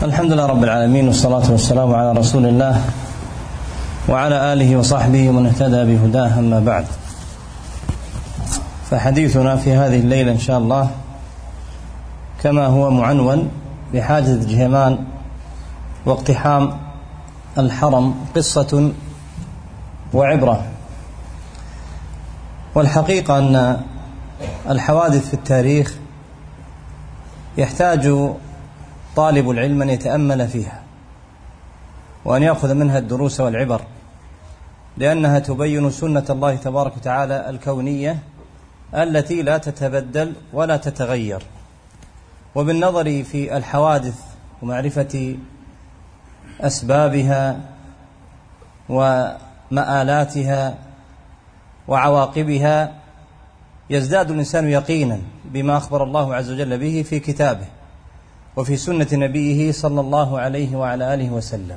الحمد لله رب العالمين، والصلاة والسلام على رسول الله وعلى آله وصحبه ومن اهتدى بهداه، أما بعد. فحديثنا في هذه الليلة إن شاء الله كما هو معنون بحاجة الجهمان واقتحام الحرم قصة وعبرة. والحقيقة أن الحوادث في التاريخ يحتاج طالب العلم أن يتأمل فيها وأن يأخذ منها الدروس والعبر، لأنها تبين سنة الله تبارك وتعالى الكونية التي لا تتبدل ولا تتغير. وبالنظر في الحوادث ومعرفة أسبابها ومآلاتها وعواقبها يزداد الإنسان يقينا بما أخبر الله عز وجل به في كتابه وفي سنة نبيه صلى الله عليه وعلى آله وسلم.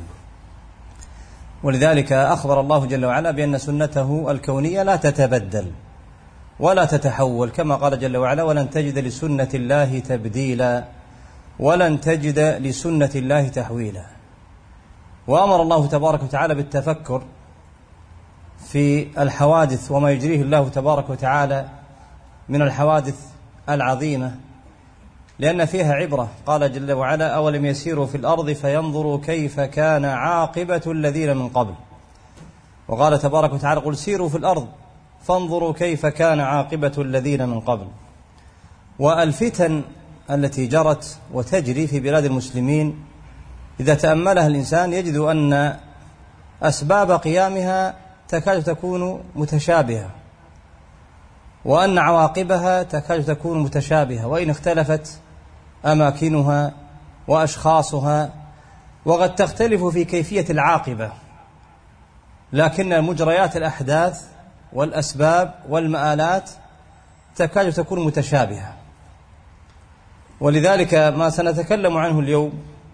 ولذلك أخبر الله جل وعلا بأن سنته الكونية لا تتبدل ولا تتحول، كما قال جل وعلا: ولن تجد لسنة الله تبديلا ولن تجد لسنة الله تحويلا. وأمر الله تبارك وتعالى بالتفكر في الحوادث وما يجريه الله تبارك وتعالى من الحوادث العظيمة، لأن فيها عبرة. قال جل وعلا: أولم يسيروا في الأرض فينظروا كيف كان عاقبة الذين من قبل. وقال تبارك وتعالى: قل سيروا في الأرض فانظروا كيف كان عاقبة الذين من قبل. والفتن التي جرت وتجري في بلاد المسلمين إذا تأملها الإنسان يجد أن أسباب قيامها تكاد تكون متشابهة، وأن عواقبها تكاد تكون متشابهة، وإن اختلفت أماكنها وأشخاصها، وقد تختلف في كيفية العاقبة، لكن مجريات الأحداث والأسباب والمآلات تكاد تكون متشابهة. ولذلك ما سنتكلم عنه اليوم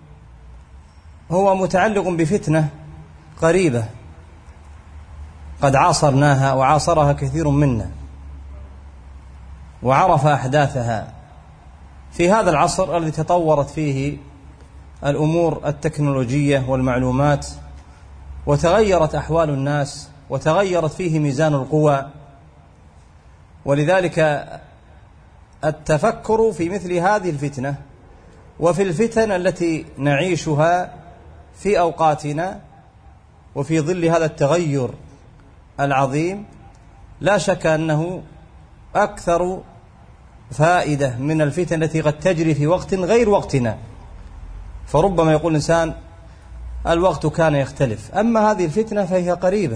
هو متعلق بفتنة قريبة قد عاصرناها وعاصرها كثير منا وعرف أحداثها في هذا العصر الذي تطورت فيه الأمور التكنولوجية والمعلومات، وتغيرت أحوال الناس، وتغيرت فيه ميزان القوى. ولذلك التفكر في مثل هذه الفتنة وفي الفتن التي نعيشها في أوقاتنا وفي ظل هذا التغير العظيم لا شك أنه أكثر فائدة من الفتن التي قد تجري في وقت غير وقتنا. فربما يقول الإنسان: الوقت كان يختلف، أما هذه الفتنة فهي قريبة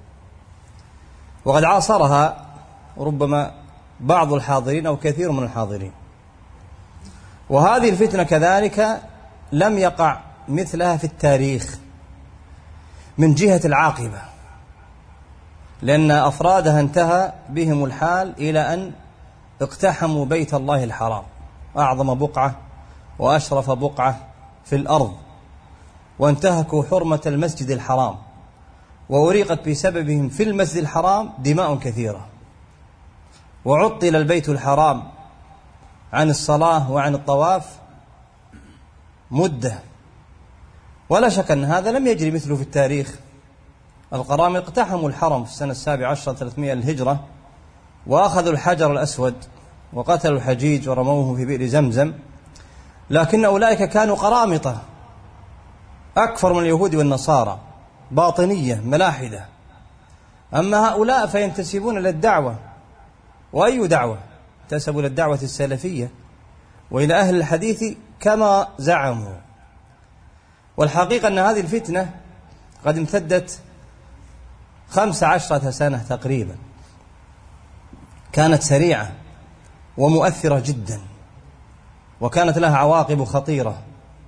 وقد عاصرها ربما بعض الحاضرين أو كثير من الحاضرين. وهذه الفتنة كذلك لم يقع مثلها في التاريخ من جهة العاقبة، لأن أفرادها انتهى بهم الحال إلى أن اقتحموا بيت الله الحرام، أعظم بقعة وأشرف بقعة في الأرض، وانتهكوا حرمة المسجد الحرام، وأريقت بسببهم في المسجد الحرام دماء كثيرة، وعطل البيت الحرام عن الصلاة وعن الطواف مدة. ولا شك أن هذا لم يجري مثله في التاريخ. القرامطة اقتحموا الحرم في السنة 17 300 للهجرة، وأخذوا الحجر الأسود وقتلوا الحجيج ورموه في بئر زمزم، لكن أولئك كانوا قرامطة أكثر من اليهود والنصارى، باطنية ملاحدة. أما هؤلاء فينتسبون للدعوة، وأي دعوة؟ انتسبوا للدعوة السلفية وإلى أهل الحديث كما زعموا. والحقيقة أن هذه الفتنة قد امتدت 15 سنة تقريبا، كانت سريعة ومؤثرة جدا، وكانت لها عواقب خطيرة.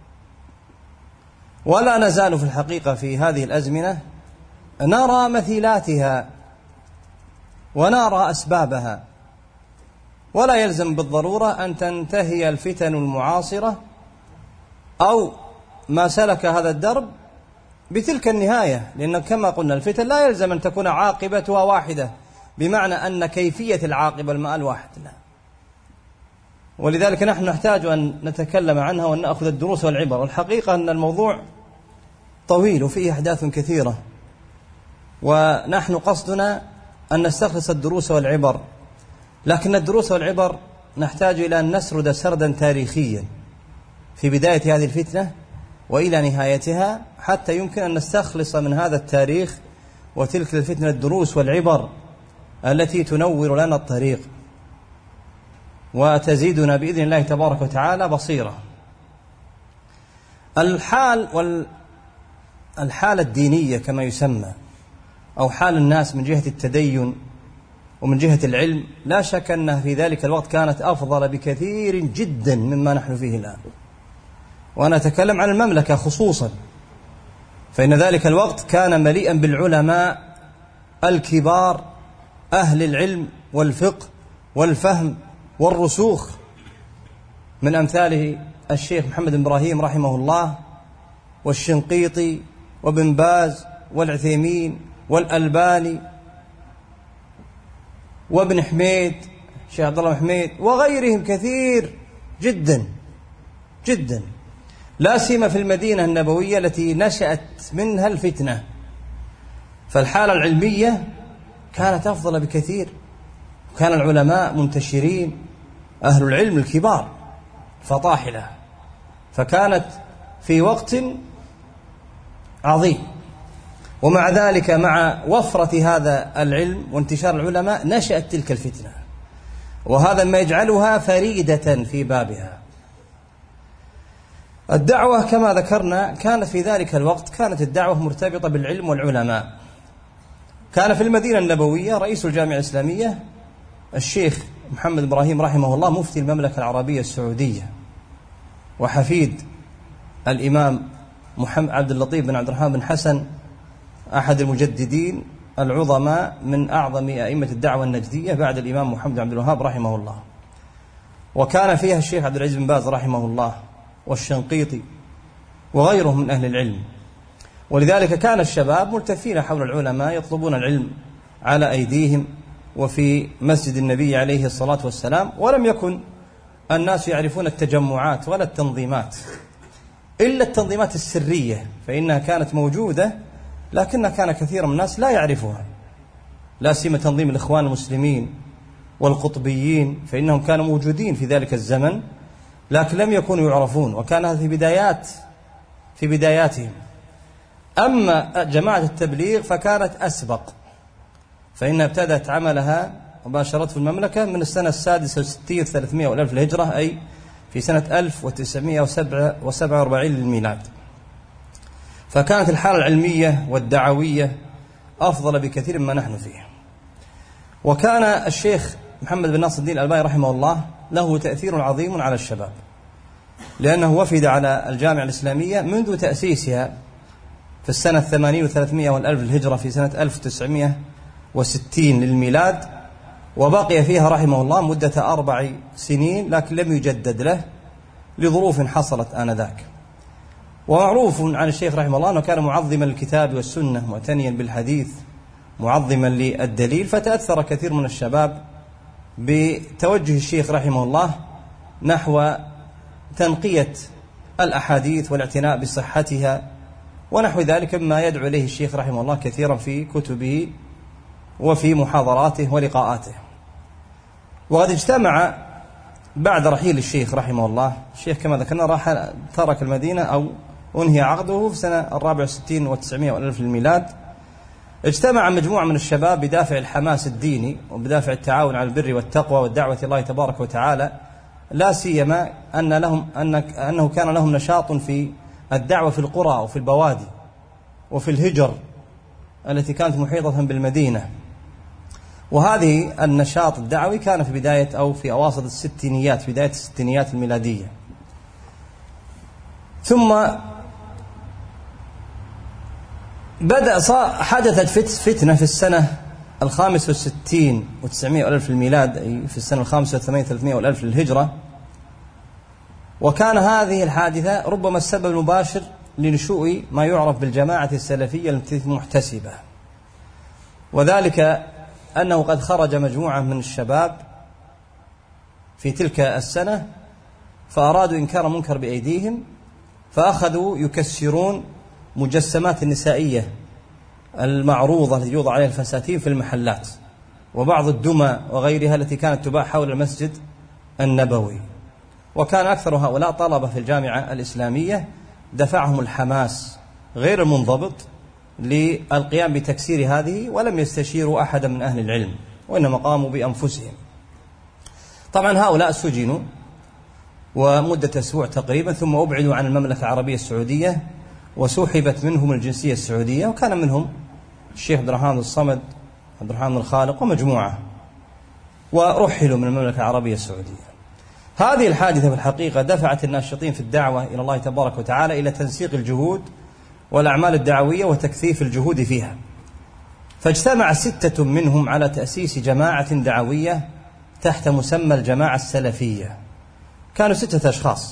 ولا نزال في الحقيقة في هذه الأزمنة نرى مثيلاتها ونرى أسبابها. ولا يلزم بالضرورة أن تنتهي الفتن المعاصرة أو ما سلك هذا الدرب بتلك النهاية، لأن كما قلنا الفتن لا يلزم أن تكون عاقبتها واحدة، بمعنى أن كيفية العاقبة المآل واحد، لا، ولذلك نحن نحتاج أن نتكلم عنها وأن نأخذ الدروس والعبر. والحقيقة أن الموضوع طويل وفيه أحداث كثيرة، ونحن قصدنا أن نستخلص الدروس والعبر، لكن الدروس والعبر نحتاج إلى أن نسرد سردا تاريخيا في بداية هذه الفتنة وإلى نهايتها، حتى يمكن أن نستخلص من هذا التاريخ وتلك الفتنة الدروس والعبر التي تنور لنا الطريق وتزيدنا بإذن الله تبارك وتعالى بصيرة. الحالة الدينية كما يسمى، أو حال الناس من جهة التدين ومن جهة العلم، لا شك أنها في ذلك الوقت كانت أفضل بكثير جدا مما نحن فيه الآن. وأنا أتكلم عن المملكة خصوصا، فإن ذلك الوقت كان مليئا بالعلماء الكبار أهل العلم والفقه والفهم والرسوخ، من أمثاله الشيخ محمد بن إبراهيم رحمه الله، والشنقيطي، وابن باز، والعثيمين، والألباني، وابن حميد، الشيخ عبد الله بن حميد، وغيرهم كثير جدا جدا، لا سيما في المدينة النبوية التي نشأت منها الفتنة. فالحالة العلمية كانت أفضل بكثير، وكان العلماء منتشرين، أهل العلم الكبار فطاحلة، فكانت في وقت عظيم. ومع ذلك مع وفرة هذا العلم وانتشار العلماء نشأت تلك الفتنة، وهذا ما يجعلها فريدة في بابها. الدعوة كما ذكرنا كانت في ذلك الوقت كانت الدعوة مرتبطة بالعلم والعلماء. كان في المدينة النبوية رئيس الجامعة الإسلامية الشيخ محمد إبراهيم رحمه الله مفتي المملكة العربية السعودية، وحفيد الإمام محمد عبد اللطيف بن عبد الرحمن بن حسن، أحد المجددين العظماء من أعظم أئمة الدعوة النجدية بعد الإمام محمد بن عبد الوهاب رحمه الله. وكان فيها الشيخ عبد العزيز بن باز رحمه الله، والشنقيطي، وغيرهم من أهل العلم. ولذلك كان الشباب ملتفين حول العلماء يطلبون العلم على أيديهم وفي مسجد النبي عليه الصلاة والسلام. ولم يكن الناس يعرفون التجمعات ولا التنظيمات، إلا التنظيمات السرية فإنها كانت موجودة، لكن كان كثير من الناس لا يعرفها، لا سيما تنظيم الإخوان المسلمين والقطبيين، فإنهم كانوا موجودين في ذلك الزمن لكن لم يكونوا يعرفون، وكان هذا في بداياتهم. أما جماعة التبليغ فكانت أسبق، فإنها ابتدت عملها وباشرت في المملكة من السنة 66 300 والألف الهجرة، أي في سنة 1947 للميلاد. فكانت الحالة العلمية والدعوية أفضل بكثير مما نحن فيه. وكان الشيخ محمد بن ناصر الدين الألباني رحمه الله له تأثير عظيم على الشباب، لأنه وفد على الجامعة الإسلامية منذ تأسيسها في السنة 80 و300 والألف الهجرة في سنة 1960 للميلاد، وبقي فيها رحمه الله مدة 4 سنين، لكن لم يجدد له لظروف حصلت آنذاك. ومعروف عن الشيخ رحمه الله أنه كان معظما للكتاب والسنة، معتنيا بالحديث، معظما للدليل، فتأثر كثير من الشباب بتوجه الشيخ رحمه الله نحو تنقية الأحاديث والاعتناء بصحتها ونحو ذلك مما يدعو إليه الشيخ رحمه الله كثيرا في كتبه وفي محاضراته ولقاءاته. وقد اجتمع بعد رحيل الشيخ رحمه الله، الشيخ كما ذكرنا ترك المدينة أو أنهي عقده في سنة 64 و900 والألف للميلاد. اجتمع مجموعة من الشباب بدافع الحماس الديني وبدافع التعاون على البر والتقوى والدعوة إلى الله تبارك وتعالى، لا سيما أنه كان لهم نشاط في الدعوة في القرى وفي البوادي وفي الهجر التي كانت محيطة بالمدينة. وهذه النشاط الدعوي كان في بداية أو في أواسط الستينيات، بداية الستينيات الميلادية. ثم حدثت فتنة في السنة 65 و900 والألف الميلاد، أي في السنة 85 300 والألف للهجرة. وكان هذه الحادثة ربما السبب المباشر لنشوء ما يعرف بالجماعة السلفية المحتسبة، وذلك أنه قد خرج مجموعة من الشباب في تلك السنة، فأرادوا إنكار منكر بأيديهم، فأخذوا يكسرون مجسمات النسائية المعروضة التي يوضع عليها الفساتين في المحلات، وبعض الدمى وغيرها التي كانت تباع حول المسجد النبوي. وكان أكثر هؤلاء طلبة في الجامعة الإسلامية، دفعهم الحماس غير المنضبط للقيام بتكسير هذه، ولم يستشيروا أحدا من أهل العلم، وإنما قاموا بأنفسهم. طبعا هؤلاء سجنوا ومدة أسبوع تقريبا، ثم أبعدوا عن المملكة العربية السعودية، وسحبت منهم الجنسية السعودية، وكان منهم الشيخ عبد الرحمن الصمد، عبد الرحمن الخالق ومجموعة، ورحلوا من المملكة العربية السعودية. هذه الحادثة في الحقيقة دفعت الناشطين في الدعوة إلى الله تبارك وتعالى إلى تنسيق الجهود والأعمال الدعوية وتكثيف الجهود فيها، فاجتمع 6 منهم على تأسيس جماعة دعوية تحت مسمى الجماعة السلفية. كانوا 6 أشخاص،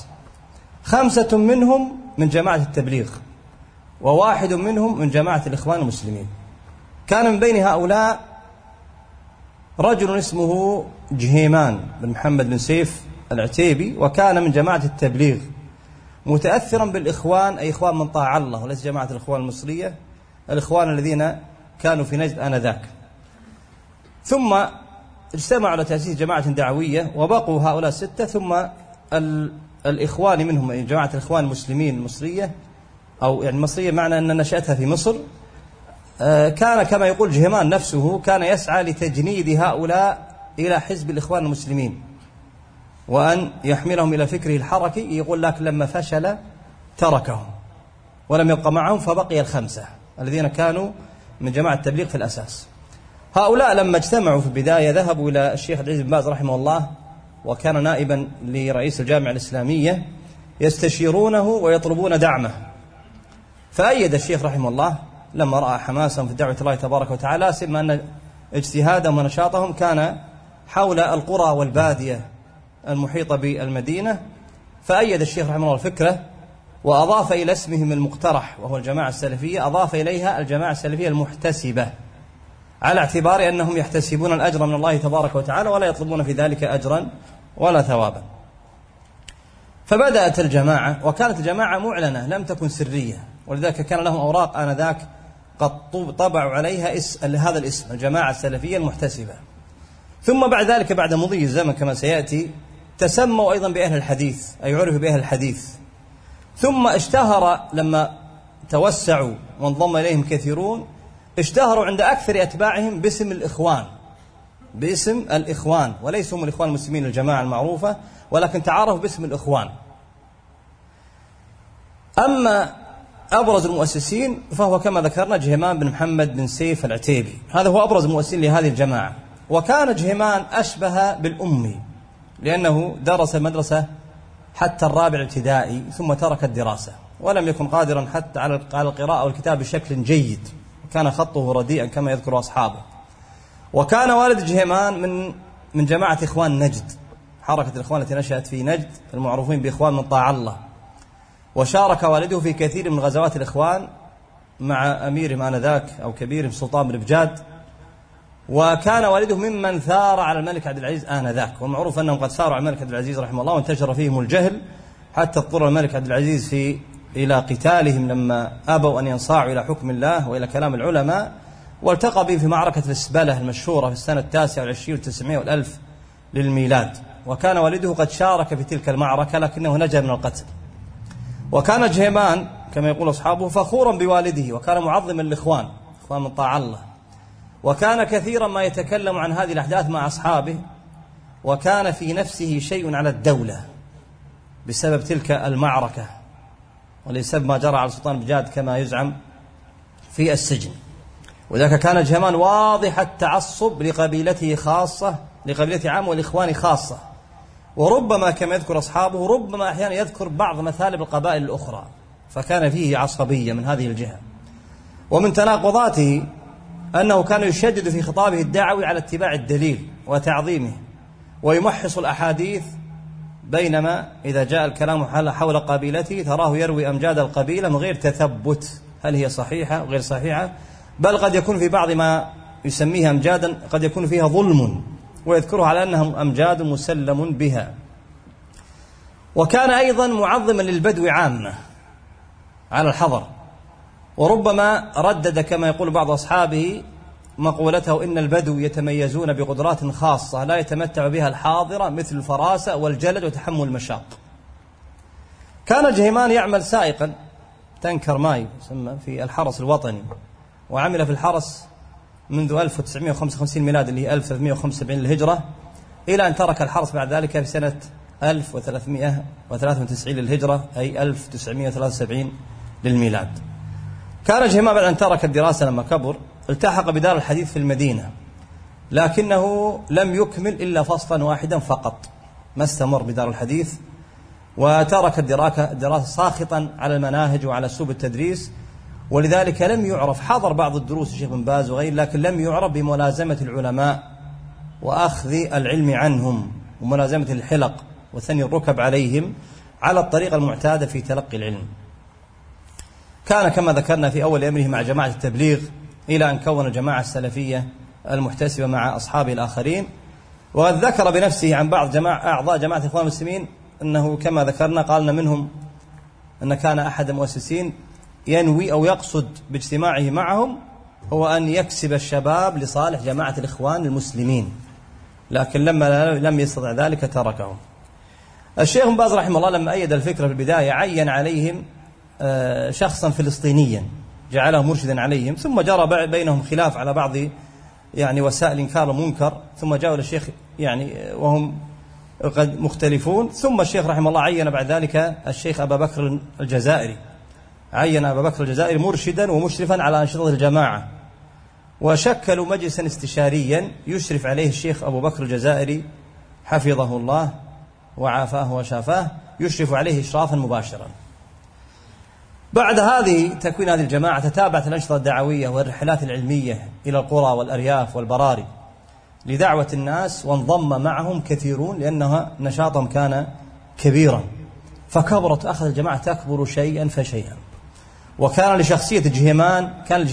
5 منهم من جماعة التبليغ، و1 منهم من جماعة الإخوان المسلمين. كان من بين هؤلاء رجل اسمه جهيمان بن محمد بن سيف العتيبي، وكان من جماعة التبليغ، متأثرا بالإخوان، أي إخوان من طاع الله، وليس جماعة الإخوان المصرية، الإخوان الذين كانوا في نجد آنذاك. ثم اجتمعوا على تأسيس جماعة دعوية، وبقوا هؤلاء 6، ثم الإخوان منهم، أي جماعة الإخوان المسلمين المصرية، أو يعني المصرية معنى أن نشأتها في مصر. كان كما يقول جهيمان نفسه كان يسعى لتجنيد هؤلاء إلى حزب الإخوان المسلمين، وأن يحملهم إلى فكره الحركي. يقول لك لما فشل تركهم ولم يبقى معهم، فبقي 5 الذين كانوا من جماعة التبليغ في الأساس. هؤلاء لما اجتمعوا في البداية ذهبوا إلى الشيخ عبد العزيز بن باز رحمه الله، وكان نائبا لرئيس الجامعة الإسلامية، يستشيرونه ويطلبون دعمه. فأيد الشيخ رحمه الله لما رأى حماسهم في دعوة الله تبارك وتعالى، سمع أن اجتهادهم ونشاطهم كان حول القرى والبادية المحيطة بالمدينة، فأيد الشيخ رحمه الله الفكرة، وأضاف إلى اسمهم المقترح وهو الجماعة السلفية، أضاف إليها الجماعة السلفية المحتسبة، على اعتبار أنهم يحتسبون الأجر من الله تبارك وتعالى ولا يطلبون في ذلك أجرا ولا ثوابا. فبدأت الجماعة، وكانت الجماعة معلنة لم تكن سرية، ولذلك كان لهم أوراق آنذاك قد طبعوا عليها هذا الاسم، الجماعة السلفية المحتسبة. ثم بعد ذلك بعد مضي الزمن كما سيأتي تسموا أيضا بأهل الحديث، أي عرفوا بأهل الحديث. ثم اشتهر لما توسعوا وانضم إليهم كثيرون، اشتهروا عند أكثر أتباعهم باسم الإخوان، باسم الإخوان، وليسوا هم الإخوان المسلمين الجماعة المعروفة، ولكن تعارفوا باسم الإخوان. أما أبرز المؤسسين فهو كما ذكرنا جهيمان بن محمد بن سيف العتيبي، هذا هو أبرز المؤسسين لهذه الجماعة. وكان جهيمان أشبه بالأمي، لأنه درس المدرسة حتى الرابع ابتدائي، ثم ترك الدراسة، ولم يكن قادرا حتى على القراءة والكتاب بشكل جيد، كان خطه رديئا كما يذكر أصحابه. وكان والد جهيمان من جماعة إخوان نجد، حركة الإخوان التي نشأت في نجد، المعروفين بإخوان من طاع الله. وشارك والده في كثير من غزوات الإخوان مع أميرهم آنذاك أو كبيرهم سلطان بن بجاد. وكان والده ممن ثار على الملك عبد العزيز آنذاك، ومعروف أنهم قد ثاروا على الملك عبد العزيز رحمه الله، وانتشر فيهم الجهل حتى اضطر الملك عبد العزيز إلى قتالهم لما أبوا أن ينصاعوا إلى حكم الله وإلى كلام العلماء. والتقى به في معركة الإسبلة المشهورة في السنة 29 و900 والألف للميلاد، وكان والده قد شارك في تلك المعركة لكنه نجا من القتل. وكان جهيمان كما يقول أصحابه فخورا بوالده، وكان معظما للإخوان، إخوان من طاع الله، وكان كثيرا ما يتكلم عن هذه الأحداث مع أصحابه، وكان في نفسه شيء على الدولة بسبب تلك المعركة ولسبب ما جرى على سلطان بجاد كما يزعم في السجن. وذلك كان جهيمان واضح التعصب لقبيلته خاصة، لقبيلته عامة والإخوان خاصة، وربما كما يذكر أصحابه ربما أحيانا يذكر بعض مثالب القبائل الأخرى، فكان فيه عصبية من هذه الجهة. ومن تناقضاته أنه كان يشدد في خطابه الدعوي على اتباع الدليل وتعظيمه، ويمحص الأحاديث، بينما إذا جاء الكلام حول قبيلته تراه يروي أمجاد القبيلة من غير تثبت هل هي صحيحة وغير صحيحة، بل قد يكون في بعض ما يسميها أمجادا قد يكون فيها ظلم ويذكرها على أنها أمجاد مسلم بها. وكان أيضا معظما للبدو عامة على الحضر، وربما ردد كما يقول بعض أصحابه مقولته إن البدو يتميزون بقدرات خاصة لا يتمتع بها الحاضرة، مثل الفراسة والجلد وتحمل المشاق. كان جهيمان يعمل سائقا تنكر ماي يسمى في الحرس الوطني، وعمل في الحرس منذ 1955 ميلاد اللي هي 1375 للهجرة، إلى أن ترك الحرس بعد ذلك في سنة 1393 للهجرة، أي 1973 للميلاد. كان جهيمان بعد أن ترك الدراسة لما كبر التحق بدار الحديث في المدينة، لكنه لم يكمل إلا فصلا واحدا فقط، ما استمر بدار الحديث، وترك الدراسة ساخطا على المناهج وعلى أسلوب التدريس، ولذلك لم يعرف. حضر بعض الدروس الشيخ بن باز وغيره، لكن لم يعرف بملازمة العلماء وأخذ العلم عنهم وملازمة الحلق وثني الركب عليهم على الطريقة المعتادة في تلقي العلم. كان كما ذكرنا في أول أمره مع جماعة التبليغ، إلى أن كون الجماعة السلفية المحتسبة مع أصحابه الآخرين. وقد ذكر بنفسه عن بعض أعضاء جماعة الإخوان المسلمين أنه كما ذكرنا قالنا منهم أن كان أحد المؤسسين ينوي أو يقصد باجتماعه معهم هو أن يكسب الشباب لصالح جماعة الإخوان المسلمين، لكن لما لم يستطع ذلك تركهم. الشيخ بن باز رحمه الله لما أيد الفكرة في البداية عين عليهم شخصا فلسطينيا جعله مرشدا عليهم، ثم جرى بينهم خلاف على بعض وسائل إنكار المنكر، ثم جاءوا للشيخ وهم قد مختلفون، ثم الشيخ رحمه الله عين بعد ذلك الشيخ أبا بكر الجزائري، عين أبا بكر الجزائري مرشدا ومشرفا على أنشطة الجماعة، وشكلوا مجلسا استشاريا يشرف عليه الشيخ أبو بكر الجزائري حفظه الله وعافاه وشافاه، يشرف عليه إشرافا مباشرا. بعد تكوين هذه الجماعة تتابعت الأنشطة الدعوية والرحلات العلمية إلى القرى والأرياف والبراري لدعوة الناس، وانضم معهم كثيرون لأنها نشاطهم كان كبيرا، فكبرت أخذ الجماعة تكبر شيئا فشيئا. وكان لشخصية جهيمان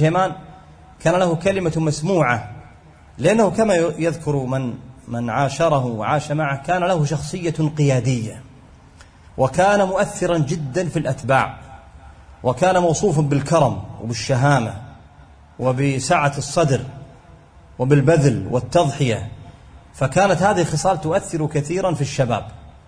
كان له كلمة مسموعة، لأنه كما يذكر من عاشره وعاش معه كان له شخصية قيادية، وكان مؤثرا جدا في الأتباع، وكان موصوفا بالكرم وبالشهامة وبسعة الصدر وبالبذل والتضحية، فكانت هذه الخصال تؤثر كثيرا في الشباب.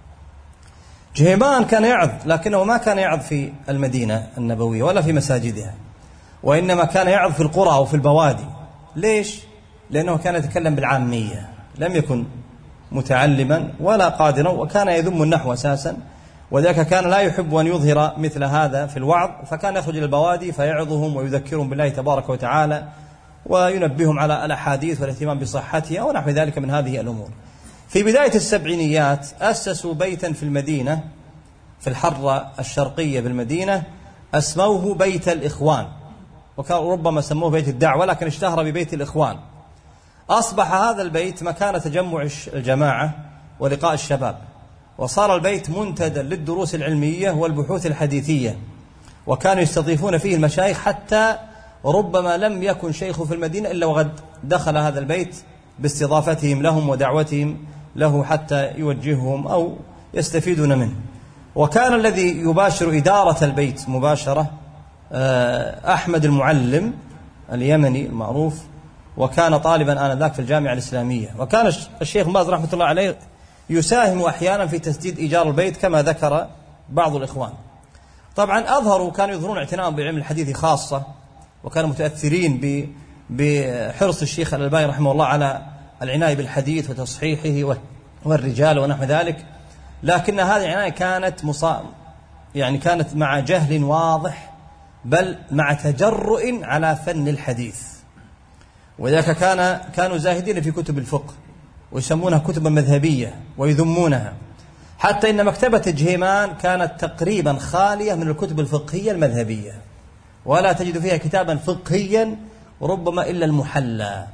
جهيمان كان يعظ، لكنه ما كان يعظ في المدينة النبوية ولا في مساجدها، وإنما كان يعظ في القرى وفي البوادي. ليش؟ لأنه كان يتكلم بالعامية، لم يكن متعلما ولا قادرا، وكان يذم النحو أساسا، وذلك كان لا يحب أن يظهر مثل هذا في الوعظ، فكان يخرج إلى البوادي فيعظهم ويذكرهم بالله تبارك وتعالى، وينبههم على الأحاديث والاهتمام بصحتها ونحو ذلك من هذه الأمور. في بداية السبعينيات أسسوا بيتا في المدينة في الحرة الشرقية بالمدينة أسموه بيت الإخوان، وكان ربما سموه بيت الدعوة، لكن اشتهر ببيت الإخوان. أصبح هذا البيت مكان تجمع الجماعة ولقاء الشباب، وصار البيت منتدى للدروس العلمية والبحوث الحديثية، وكانوا يستضيفون فيه المشايخ، حتى ربما لم يكن شيخ في المدينة إلا وقد دخل هذا البيت باستضافتهم لهم ودعوتهم له حتى يوجههم أو يستفيدون منه. وكان الذي يباشر إدارة البيت مباشرة أحمد المعلم اليمني المعروف، وكان طالبا آنذاك في الجامعة الإسلامية. وكان الشيخ باز رحمة الله عليه يساهم أحيانا في تسديد إيجار البيت كما ذكر بعض الإخوان. طبعا كانوا يظهرون اعتناء بعلم الحديث خاصة، وكانوا متأثرين بحرص الشيخ الألباني رحمه الله على العناية بالحديث وتصحيحه والرجال ونحو ذلك، لكن هذه العناية كانت مع جهل واضح، بل مع تجرؤ على فن الحديث. وذلك كانوا زاهدين في كتب الفقه ويسمونها كتبا مذهبية ويذمونها، حتى إن مكتبة جهيمان كانت تقريبا خالية من الكتب الفقهية المذهبية، ولا تجد فيها كتابا فقهيا ربما إلا المحلى.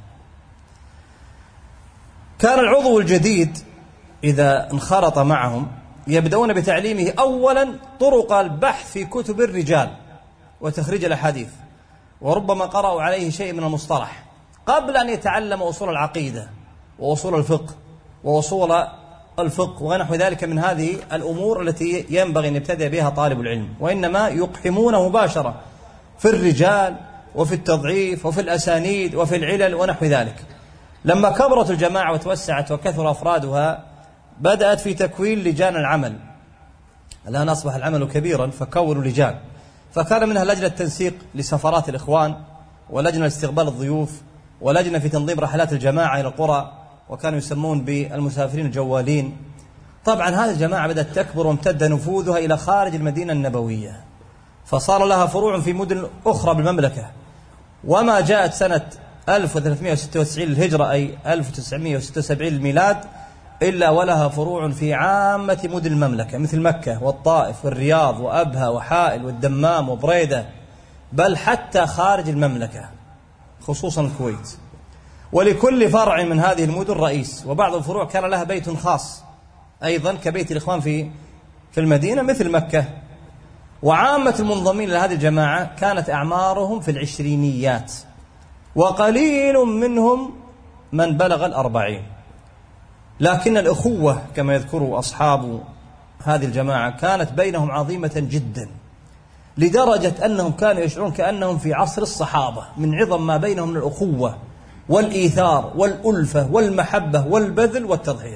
كان العضو الجديد إذا انخرط معهم يبدأون بتعليمه أولا طرق البحث في كتب الرجال وتخريج الأحاديث، وربما قرأوا عليه شيء من المصطلح قبل أن يتعلم أصول العقيدة وأصول الفقه وأصول الفقه ونحو ذلك من هذه الأمور التي ينبغي أن يبتدئ بها طالب العلم، وإنما يقحمون مباشرة في الرجال وفي التضعيف وفي الأسانيد وفي العلل ونحو ذلك. لما كبرت الجماعة وتوسعت وكثر أفرادها بدأت في تكوين لجان العمل. الآن أصبح العمل كبيرا فكونوا لجان، فكان منها لجنة تنسيق لسفرات الإخوان، ولجنة لاستقبال الضيوف، ولجنة في تنظيم رحلات الجماعة إلى القرى، وكانوا يسمون بالمسافرين الجوالين. طبعا هذه الجماعة بدأت تكبر وامتد نفوذها إلى خارج المدينة النبوية، فصار لها فروع في مدن أخرى بالمملكة. وما جاءت سنة 1396 للهجرة أي 1976 للميلاد إلا ولها فروع في عامة مدن المملكة مثل مكة والطائف والرياض وأبها وحائل والدمام وبريدة، بل حتى خارج المملكة خصوصا الكويت. ولكل فرع من هذه المدن رئيس، وبعض الفروع كان لها بيت خاص أيضا كبيت الإخوان في المدينة مثل مكة. وعامة المنضمين لهذه الجماعة كانت أعمارهم في العشرينيات، وقليل منهم من بلغ 40. لكن الأخوة كما يذكر أصحاب هذه الجماعة كانت بينهم عظيمة جدا، لدرجة أنهم كانوا يشعرون كأنهم في عصر الصحابة من عظم ما بينهم من الأخوة والإيثار والألفة والمحبة والبذل والتضحية.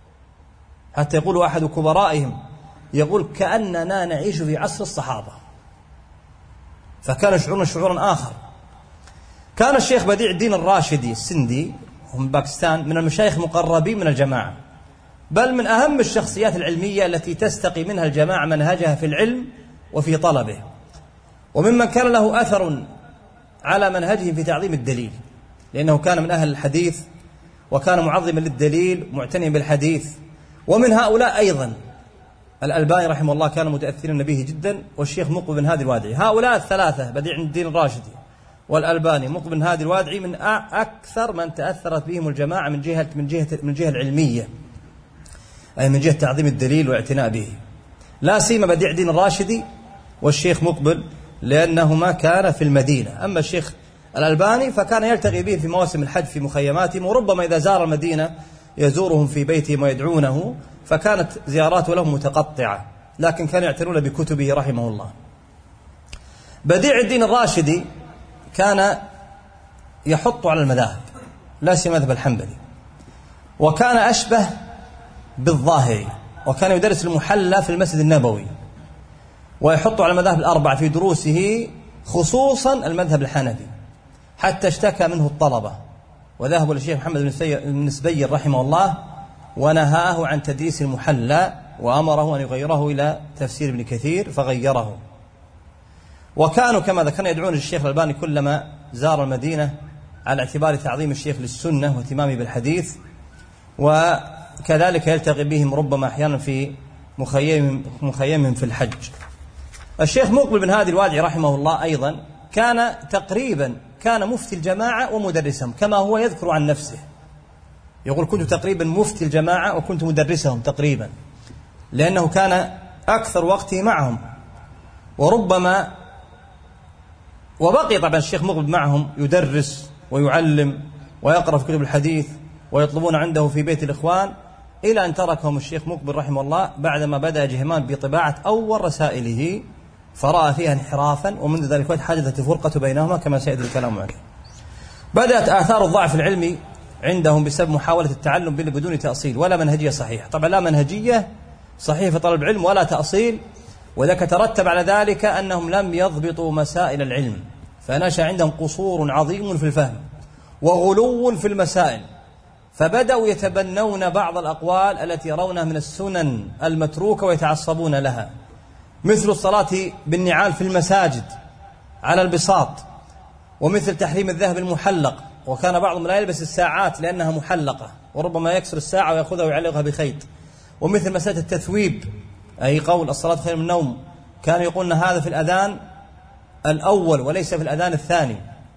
حتى يقول أحد كبرائهم يقول كأننا نعيش في عصر الصحابة، فكانوا يشعرون شعورا آخر. كان الشيخ بديع الدين الراشدي السندي من باكستان من المشايخ المقربين من الجماعة، بل من أهم الشخصيات العلمية التي تستقي منها الجماعة منهجها في العلم وفي طلبه، وممن كان له أثر على منهجه في تعظيم الدليل، لأنه كان من أهل الحديث وكان معظما للدليل معتنيا بالحديث. ومن هؤلاء أيضا الألباني رحمه الله كان متأثرا به جدا، والشيخ مقبل بن هادي الوادعي. هؤلاء الثلاثة بديع الدين الراشدي والألباني مقبل بن هادي الوادعي من أكثر من تأثرت بهم الجماعة من جهة العلمية، أي من جهة تعظيم الدليل واعتناء به، لا سيما بديع الدين الراشدي والشيخ مقبل لأنهما كان في المدينة. أما الشيخ الألباني فكان يلتقي به في مواسم الحج في مخيماتهم، وربما إذا زار المدينة يزورهم في بيتهم ويدعونه، فكانت زياراته لهم متقطعة، لكن كانوا يعتنون بكتبه رحمه الله. بديع الدين الراشدي كان يحط على المذاهب، لا سيما المذهب الحنبلي، وكان أشبه بالظاهري، وكان يدرس المحلى في المسجد النبوي، ويحط على المذاهب الأربعة في دروسه خصوصا المذهب الحنفي، حتى اشتكى منه الطلبة وذهبوا للشيخ محمد بن سبير رحمه الله ونهاه عن تدريس المحلى، وأمره أن يغيره إلى تفسير ابن كثير فغيره. وكانوا كما ذكرنا يدعون الشيخ الألباني كلما زار المدينة على اعتبار تعظيم الشيخ للسنة واهتمامه بالحديث، وكذلك يلتقي بهم ربما أحيانا في مخيمهم في الحج. الشيخ مقبل بن هادي الوادعي رحمه الله أيضا كان تقريبا مفتي الجماعة ومدرسهم، كما هو يذكر عن نفسه، يقول كنت تقريبا مفتي الجماعة وكنت مدرسهم تقريبا، لأنه كان أكثر وقته معهم. وربما وبقي طبعا الشيخ مقبل معهم يدرس ويعلم ويقرأ في كتب الحديث ويطلبون عنده في بيت الإخوان، إلى أن تركهم الشيخ مقبل رحمه الله بعدما بدأ جهمان بطباعة أول رسائله، فرأى فيها انحرافا، ومنذ ذلك حدثت الفرقة بينهما كما سيأتي الكلام عليه. بدأت آثار الضعف العلمي عندهم بسبب محاولة التعلم بدون تأصيل ولا منهجية صحيحة. طبعا لا منهجية صحيحة في طلب العلم ولا تأصيل، وذلك ترتب على ذلك أنهم لم يضبطوا مسائل العلم، فنشأ عندهم قصور عظيم في الفهم وغلو في المسائل، فبدأوا يتبنون بعض الأقوال التي يرونها من السنن المتروكة ويتعصبون لها، مثل الصلاة بالنعال في المساجد على البساط، ومثل تحريم الذهب المحلق، وكان بعضهم لا يلبس الساعات لأنها محلقة وربما يكسر الساعة ويأخذها ويعلقها بخيط، ومثل مسألة التثويب أي قول الصلاة خير من النوم، كانوا يقولون هذا في الأذان الأول وليس في الأذان الثاني،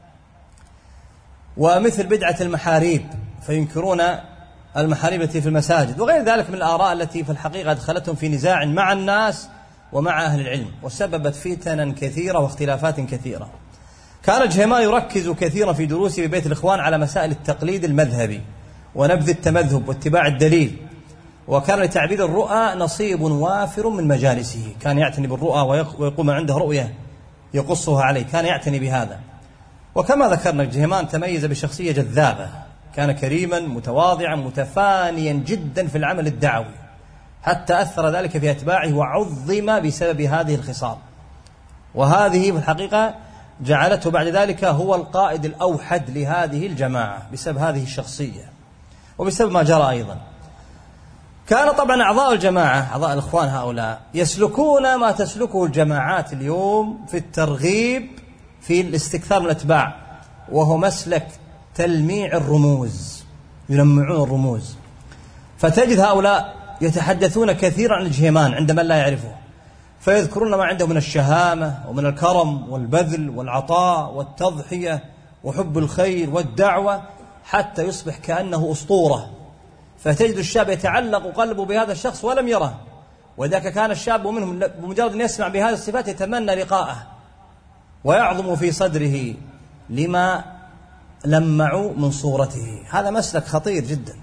ومثل بدعة المحاريب فينكرون المحاريب التي في المساجد، وغير ذلك من الآراء التي في الحقيقة أدخلتهم في نزاع مع الناس ومع أهل العلم، وسببت فتنا كثيرة واختلافات كثيرة. كان جهمان يركز كثيرا في دروسه ببيت الإخوان على مسائل التقليد المذهبي، ونبذ التمذهب واتباع الدليل. وكان لتعبير الرؤى نصيب وافر من مجالسه، كان يعتني بالرؤى ويقوم عنده رؤية يقصها عليه، كان يعتني بهذا. وكما ذكرنا جهيمان تميز بشخصية جذابة، كان كريما متواضعا متفانيا جدا في العمل الدعوي، حتى أثر ذلك في أتباعه وعظم بسبب هذه الخصال. وهذه في الحقيقة جعلته بعد ذلك هو القائد الأوحد لهذه الجماعة بسبب هذه الشخصية وبسبب ما جرى أيضا. كان طبعا أعضاء الجماعة، أعضاء الإخوان هؤلاء، يسلكون ما تسلكه الجماعات اليوم في الترغيب في الاستكثار من الأتباع، وهو مسلك تلميع الرموز، يلمعون الرموز. فتجد هؤلاء يتحدثون كثيرا عن الجهيمان عند من لا يعرفه، فيذكرون ما عنده من الشهامة ومن الكرم والبذل والعطاء والتضحية وحب الخير والدعوة، حتى يصبح كأنه أسطورة. فتجد الشاب يتعلق قلبه بهذا الشخص ولم يره، وذاك كان الشاب منهم بمجرد أن يسمع بهذه الصفات يتمنى لقاءه ويعظم في صدره لما لمعوا من صورته. هذا مسلك خطير جدا.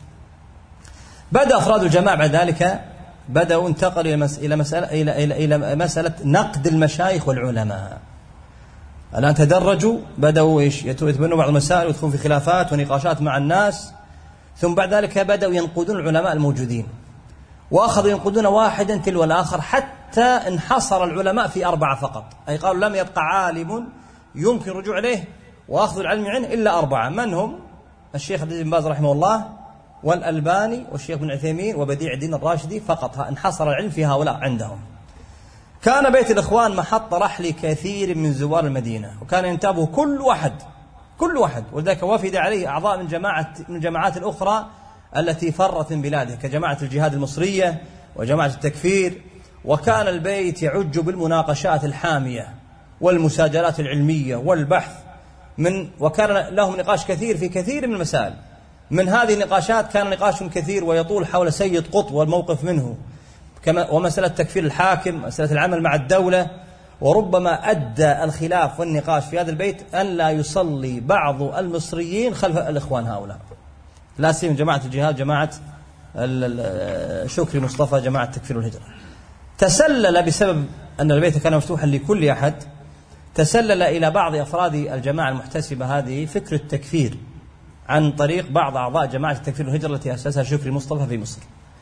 بدأ أفراد الجماعة بعد ذلك بدأوا انتقلوا إلى مسألة نقد المشايخ والعلماء. الآن تدرجوا، بدأوا يتبنوا بعض المسائل ويدخلون في خلافات ونقاشات مع الناس، ثم بعد ذلك بدأوا ينقدون العلماء الموجودين، وأخذوا ينقدون واحدا تلو الآخر حتى انحصر العلماء في 4 فقط، أي قالوا لم يبقى عالم يمكن الرجوع إليه وأخذ العلم عنه إلا 4، من هم؟ الشيخ عبد العزيز بن باز رحمه الله، والألباني، والشيخ بن عثيمين، وبديع الدين الراشدي، فقط انحصر العلم في هؤلاء عندهم. كان بيت الإخوان محط رحل كثير من زوار المدينة، وكان ينتابه كل واحد، ولذلك وفد عليه أعضاء من الجماعات الأخرى التي فرت من بلاده، كجماعة الجهاد المصرية وجماعة التكفير. وكان البيت يعج بالمناقشات الحامية والمساجلات العلمية والبحث وكان لهم نقاش كثير في كثير من المسائل. من هذه النقاشات كان نقاش كثير ويطول حول سيد قطب والموقف منه، ومسألة تكفير الحاكم، مسألة العمل مع الدولة. وربما أدى الخلاف والنقاش في هذا البيت أن لا يصلي بعض المصريين خلف الإخوان هؤلاء، لا سيما جماعة الجهاد، جماعة شكري مصطفى، جماعة التكفير والهجرة. تسلل بسبب أن البيت كان مفتوحا لكل أحد، تسلل إلى بعض أفراد الجماعة المحتسبة هذه فكر التكفير عن طريق بعض أعضاء جماعة التكفير والهجرة التي أسسها شكري مصطفى في مصر.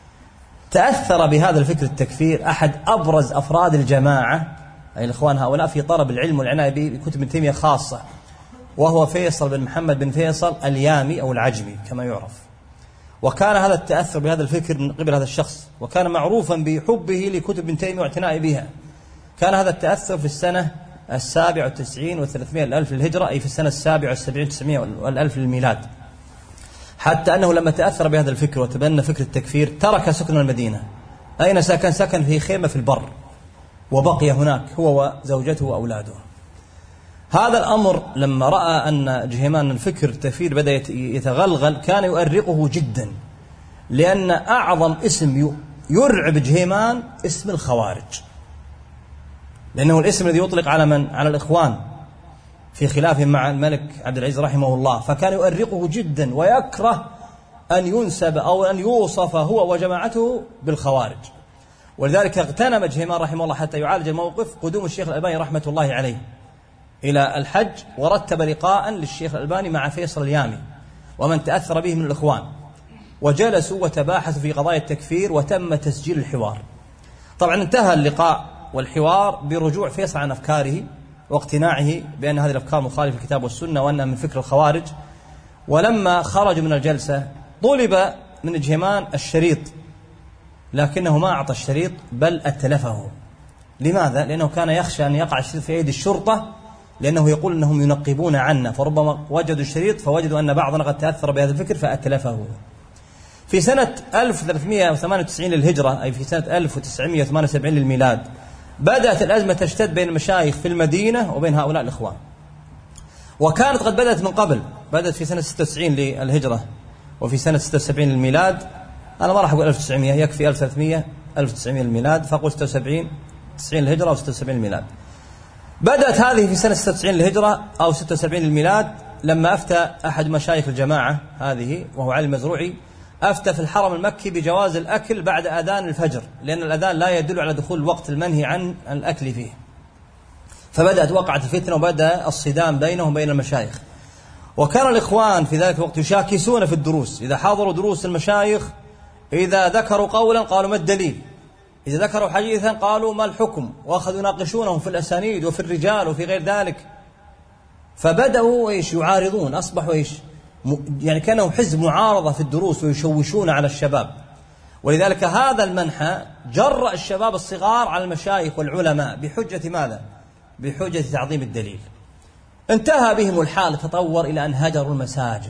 تأثر بهذا الفكر التكفير أحد أبرز أفراد الجماعة، أي الإخوان هؤلاء، في طلب العلم والعناية بكتب ابن تيمية خاصة، وهو فيصل بن محمد بن فيصل اليامي أو العجمي كما يعرف. وكان هذا التأثر بهذا الفكر من قبل هذا الشخص، وكان معروفا بحبه لكتب ابن تيمية واعتنائه بها. كان هذا التأثر في السنة 97 و300 الألف للهجرة، أي في السنة 77 900 والألف للميلاد، حتى أنه لما تأثر بهذا الفكر وتبنى فكر التكفير ترك سكن المدينة. أين سكن؟ سكن في خيمة في البر، وبقي هناك هو وزوجته وأولاده. هذا الأمر لما رأى أن جهيمان الفكر التكفير بدأ يتغلغل كان يؤرقه جدا، لأن أعظم اسم يرعب جهيمان اسم الخوارج، لأنه الاسم الذي يطلق على من؟ على الإخوان في خلافهم مع الملك عبد العزيز رحمه الله، فكان يؤرقه جدا ويكره أن ينسب أو أن يوصف هو وجماعته بالخوارج. ولذلك اغتنم جهيمان رحمه الله حتى يعالج الموقف قدوم الشيخ الألباني رحمة الله عليه إلى الحج، ورتب لقاء للشيخ الألباني مع فيصل اليامي ومن تأثر به من الإخوان، وجلسوا وتباحثوا في قضايا التكفير وتم تسجيل الحوار. طبعا انتهى اللقاء والحوار برجوع فيصل عن أفكاره واقتناعه بأن هذه الأفكار مخالفة للكتاب والسنة وأنها من فكر الخوارج. ولما خرجوا من الجلسة طلب من جهيمان الشريط، لكنه ما أعطى الشريط بل أتلفه. لماذا؟ لأنه كان يخشى أن يقع الشريط في أيدي الشرطة، لأنه يقول أنهم ينقبون عنا، فربما وجدوا الشريط فوجدوا أن بعضنا قد تأثر بهذا الفكر فأتلفه. في سنة 1398 للهجرة، أي في سنة 1978 للميلاد، بدأت الأزمة تشتد بين المشايخ في المدينة وبين هؤلاء الإخوان، وكانت قد بدأت من قبل، بدأت في سنة 96 للهجرة وفي سنة 76 للميلاد. أنا ما راح أقول 1900، يكفي 1300 1900 للميلاد، فأقول 76 90 للهجرة و 76 للميلاد. بدأت هذه في سنة 96 للهجرة أو 76 للميلاد، لما أفتى أحد مشايخ الجماعة هذه وهو علي المزروعي، أفتى في الحرم المكي بجواز الأكل بعد أذان الفجر، لأن الأذان لا يدل على دخول الوقت المنهي عن الأكل فيه. فبدأت وقعت الفتنة وبدأ الصدام بينهم وبين المشايخ. وكان الإخوان في ذلك الوقت يشاكسون في الدروس، إذا حضروا دروس المشايخ إذا ذكروا قولا قالوا ما الدليل، إذا ذكروا حديثا قالوا ما الحكم، وأخذوا يناقشونهم في الأسانيد وفي الرجال وفي غير ذلك. فبدأوا يعارضون، أصبحوا يعني كانوا حزب معارضة في الدروس ويشوشون على الشباب. ولذلك هذا المنحى جرأ الشباب الصغار على المشايخ والعلماء بحجة ماذا؟ بحجة تعظيم الدليل. انتهى بهم الحال، تطور إلى أن هجروا المساجد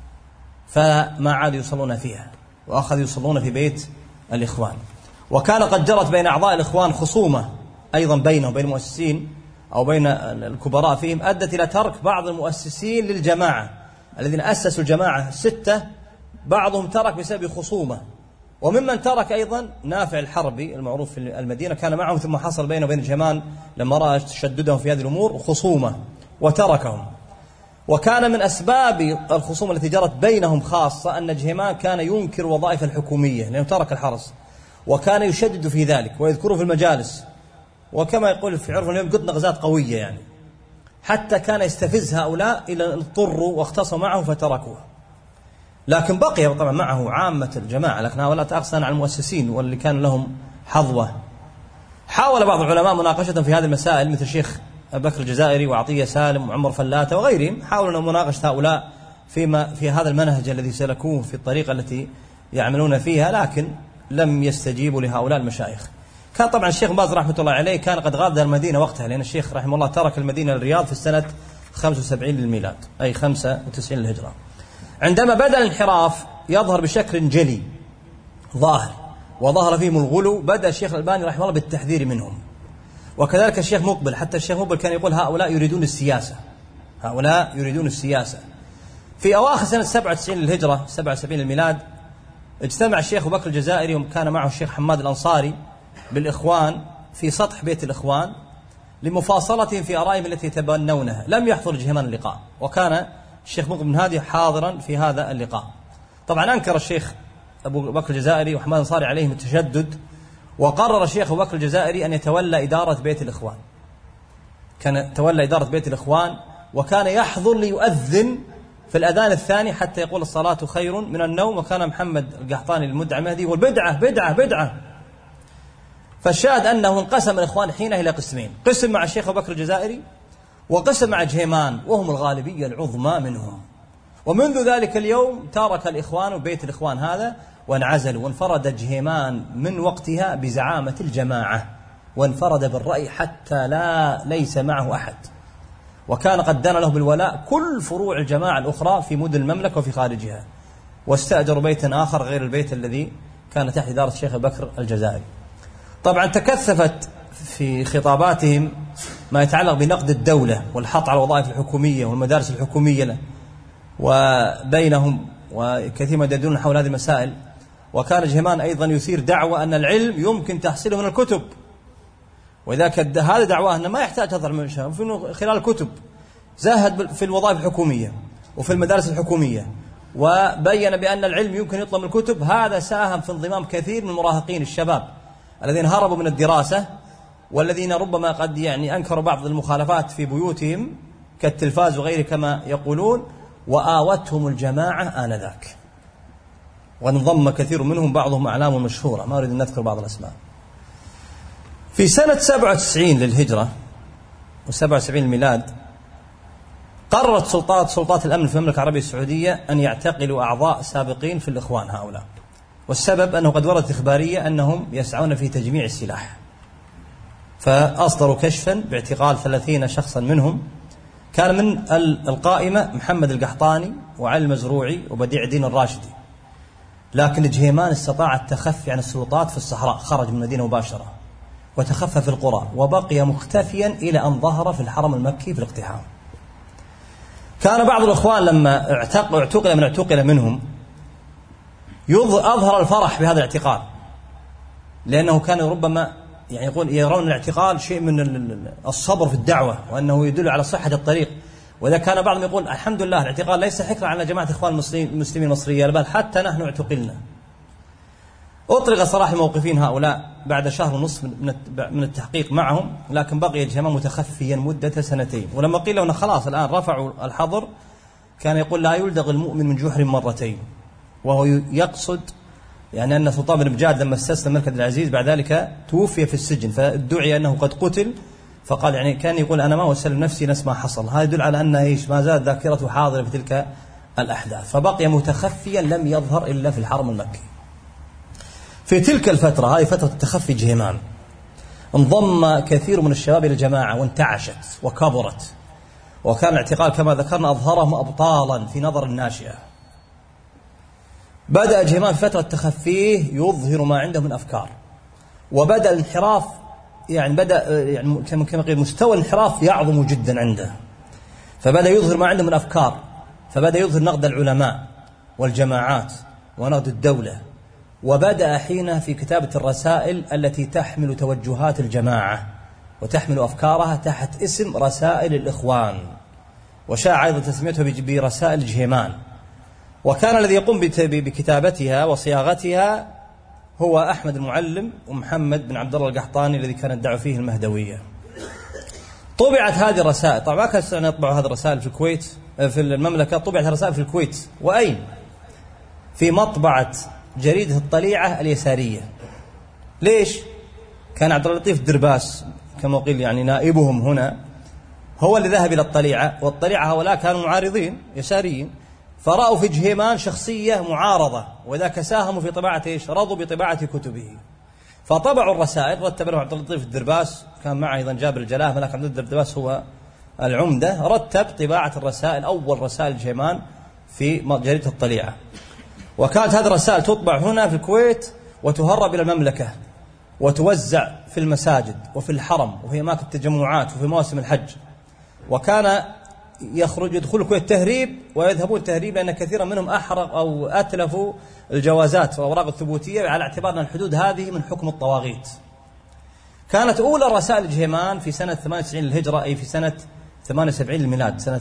فما عادوا يصلون فيها، وأخذوا يصلون في بيت الإخوان. وكان قد جرت بين أعضاء الإخوان خصومة أيضا بينهم بين المؤسسين أو بين الكبراء فيهم، أدت إلى ترك بعض المؤسسين للجماعة الذين أسسوا الجماعة 6، بعضهم ترك بسبب خصومة. وممن ترك أيضا نافع الحربي المعروف في المدينة، كان معهم ثم حصل بينه وبين جهمان لما رأى تشددهم في هذه الأمور خصومة وتركهم. وكان من أسباب الخصومة التي جرت بينهم خاصة أن جهمان كان ينكر وظائف الحكومية لأنه ترك الحرس، وكان يشدد في ذلك ويذكره في المجالس، وكما يقول في عرف اليوم قد نغزات قوية يعني، حتى كان يستفز هؤلاء إلى أن اضطروا واختصموا معه فتركوه. لكن بقي طبعا معه عامة الجماعة، لكن هؤلاء تأخذون على المؤسسين واللي كان لهم حظوة. حاول بعض العلماء مناقشة في هذه المسائل مثل الشيخ أبو بكر الجزائري وعطية سالم وعمر فلاتة وغيرهم، حاولوا مناقشة هؤلاء في هذا المنهج الذي سلكوه في الطريقة التي يعملون فيها، لكن لم يستجيبوا لهؤلاء المشايخ. كان طبعا الشيخ باز رحمة الله عليه كان قد غادر المدينة وقتها، لأن الشيخ رحمه الله ترك المدينة للرياض في السنة 75 للميلاد، أي 95 للهجرة. عندما بدأ الانحراف يظهر بشكل جلي ظاهر وظهر فيهم الغلو، بدأ الشيخ الألباني رحمه الله بالتحذير منهم، وكذلك الشيخ مقبل. حتى الشيخ مقبل كان يقول هؤلاء يريدون السياسة، هؤلاء يريدون السياسة. في أواخر سنة 97 للهجرة 77 للميلاد اجتمع الشيخ أبو بكر الجزائري وكان معه الشيخ حماد الأنصاري بالإخوان في سطح بيت الإخوان لمفاصلتهم في آرائهم التي يتبنونها. لم يحضر جهمان اللقاء، وكان الشيخ مقبل بن هادي حاضرا في هذا اللقاء. طبعا أنكر الشيخ أبو بكر الجزائري وحماد الأنصاري عليهم التشدد، وقرر الشيخ أبو بكر الجزائري أن يتولى إدارة بيت الإخوان. كان تولى إدارة بيت الإخوان، وكان يحضر ليؤذن في الأذان الثاني حتى يقول الصلاة خير من النوم. وكان محمد القحطاني المدعم هذه والبدعة بدعة بدعة. فالشاهد أنه انقسم الإخوان حينه إلى قسمين، قسم مع الشيخ أبو بكر الجزائري وقسم مع جهيمان، وهم الغالبية العظمى منهم. ومنذ ذلك اليوم ترك الإخوان بيت الإخوان هذا وانعزلوا، وانفرد جهيمان من وقتها بزعامة الجماعة، وانفرد بالرأي حتى ليس معه أحد، وكان قد دان له بالولاء كل فروع الجماعة الأخرى في مدن المملكة وفي خارجها، واستأجروا بيتا آخر غير البيت الذي كان تحت إدارة الشيخ أبو بكر الجزائري. طبعا تكثفت في خطاباتهم ما يتعلق بنقد الدولة والحط على الوظائف الحكومية والمدارس الحكومية وبينهم، وكثير ما يدندنون حول هذه المسائل. وكان جهمان أيضا يثير دعوة أن العلم يمكن تحصيله من الكتب، وإذا هذا دعواه أنه ما يحتاج تظهر من خلال الكتب. زاهد في الوظائف الحكومية وفي المدارس الحكومية، وبين بأن العلم يمكن يطلب من الكتب. هذا ساهم في انضمام كثير من المراهقين الشباب الذين هربوا من الدراسة، والذين ربما قد أنكروا بعض المخالفات في بيوتهم كالتلفاز وغيره كما يقولون، وآوتهم الجماعة آنذاك، وانضم كثير منهم بعضهم أعلام مشهورة ما أريد أن نذكر بعض الأسماء. في سنة 97 للهجرة و77 الميلاد قررت سلطات الأمن في المملكة العربية السعودية أن يعتقلوا أعضاء سابقين في الإخوان هؤلاء، والسبب أنه قد وردت إخبارية أنهم يسعون في تجميع السلاح، فأصدروا كشفا باعتقال 30 شخصا منهم. كان من القائمة محمد القحطاني وعلي المزروعي وبديع الدين الراشدي، لكن جهيمان استطاع التخفي عن السلطات في الصحراء، خرج من المدينة مباشرة وتخفى في القرى، وبقي مختفيا إلى أن ظهر في الحرم المكي في الاقتحام. كان بعض الإخوان لما اعتقل منهم أظهر الفرح بهذا الاعتقال، لأنه كان ربما يرون الاعتقال شيء من الصبر في الدعوة، وأنه يدل على صحة الطريق. وإذا كان بعضهم يقول الحمد لله الاعتقال ليس حكرا على جماعة إخوان المسلمين المصرية، بل حتى نحن اعتقلنا. أطلق سراح الموقفين هؤلاء بعد شهر ونصف من التحقيق معهم، لكن بقي جهمان متخفيا مدة 2 سنين. ولما قيل له خلاص الآن رفعوا الحظر، كان يقول لا يلدغ المؤمن من جحر مرتين، وهو يقصد يعني أن سلطان بن بجاد لما استسلم الملك عبد العزيز بعد ذلك توفي في السجن، فادعي أنه قد قتل، فقال يعني كان يقول أنا ما أسلم نفسي نفس ما حصل. هذا يدل على أن إيش ما زالت ذاكرته حاضرة في تلك الأحداث، فبقي متخفيا لم يظهر إلا في الحرم المكي. في تلك الفترة، هذه فترة التخفي جهيمان، انضم كثير من الشباب إلى الجماعة وانتعشت وكبرت، وكان الاعتقال كما ذكرنا أظهرهم أبطالا في نظر الناشئة. بدأ جهيمان في فترة تخفيه يظهر ما عنده من أفكار، وبدأ الانحراف يعني بدأ يعني كما قيل مستوى الانحراف يعظم جدا عنده، فبدأ يظهر ما عنده من أفكار، فبدأ يظهر نقد العلماء والجماعات ونقد الدولة، وبدأ حينها في كتابة الرسائل التي تحمل توجهات الجماعة وتحمل أفكارها تحت اسم رسائل الإخوان، وشاع أيضا تسميتها برسائل جهيمان. وكان الذي يقوم بكتابتها وصياغتها هو أحمد المعلم ومحمد بن عبد الله القحطاني الذي كان يدعو فيه المهدوية. طبعت هذه الرسائل، طبعا ما كان يطبعوا هذه الرسائل في الكويت في المملكة، طبعت الرسائل في الكويت. وأين؟ في مطبعة جريدة الطليعة اليسارية. ليش؟ كان عبد اللطيف الدرباس كما قيل يعني نائبهم هنا هو اللي ذهب إلى الطليعة، والطليعة هؤلاء كانوا معارضين يساريين، فرأوا في جهيمان شخصية معارضة، وذاك ساهموا في طباعة إيش؟ رضوا بطباعة كتبه، فطبعوا الرسائل. رتب له عبد اللطيف الدرباس، كان معه أيضا جابر الجلاه، ملك عبد اللطيف الدرباس هو العمدة، رتب طباعة الرسائل، أول رسائل جهيمان في جريدة الطليعة. وكانت هذه الرسائل تطبع هنا في الكويت وتهرب إلى المملكة وتوزع في المساجد وفي الحرم وفي أماكن التجمعات وفي مواسم الحج. وكان يدخل الكويت تهريب ويذهبون تهريب، لأن كثيرا منهم أحرق أو أتلفوا الجوازات والأوراق الثبوتية على اعتبار أن الحدود هذه من حكم الطواغيت. كانت أولى رسائل جهيمان في سنة 98 للهجرة، أي في سنة 78 للميلاد، سنة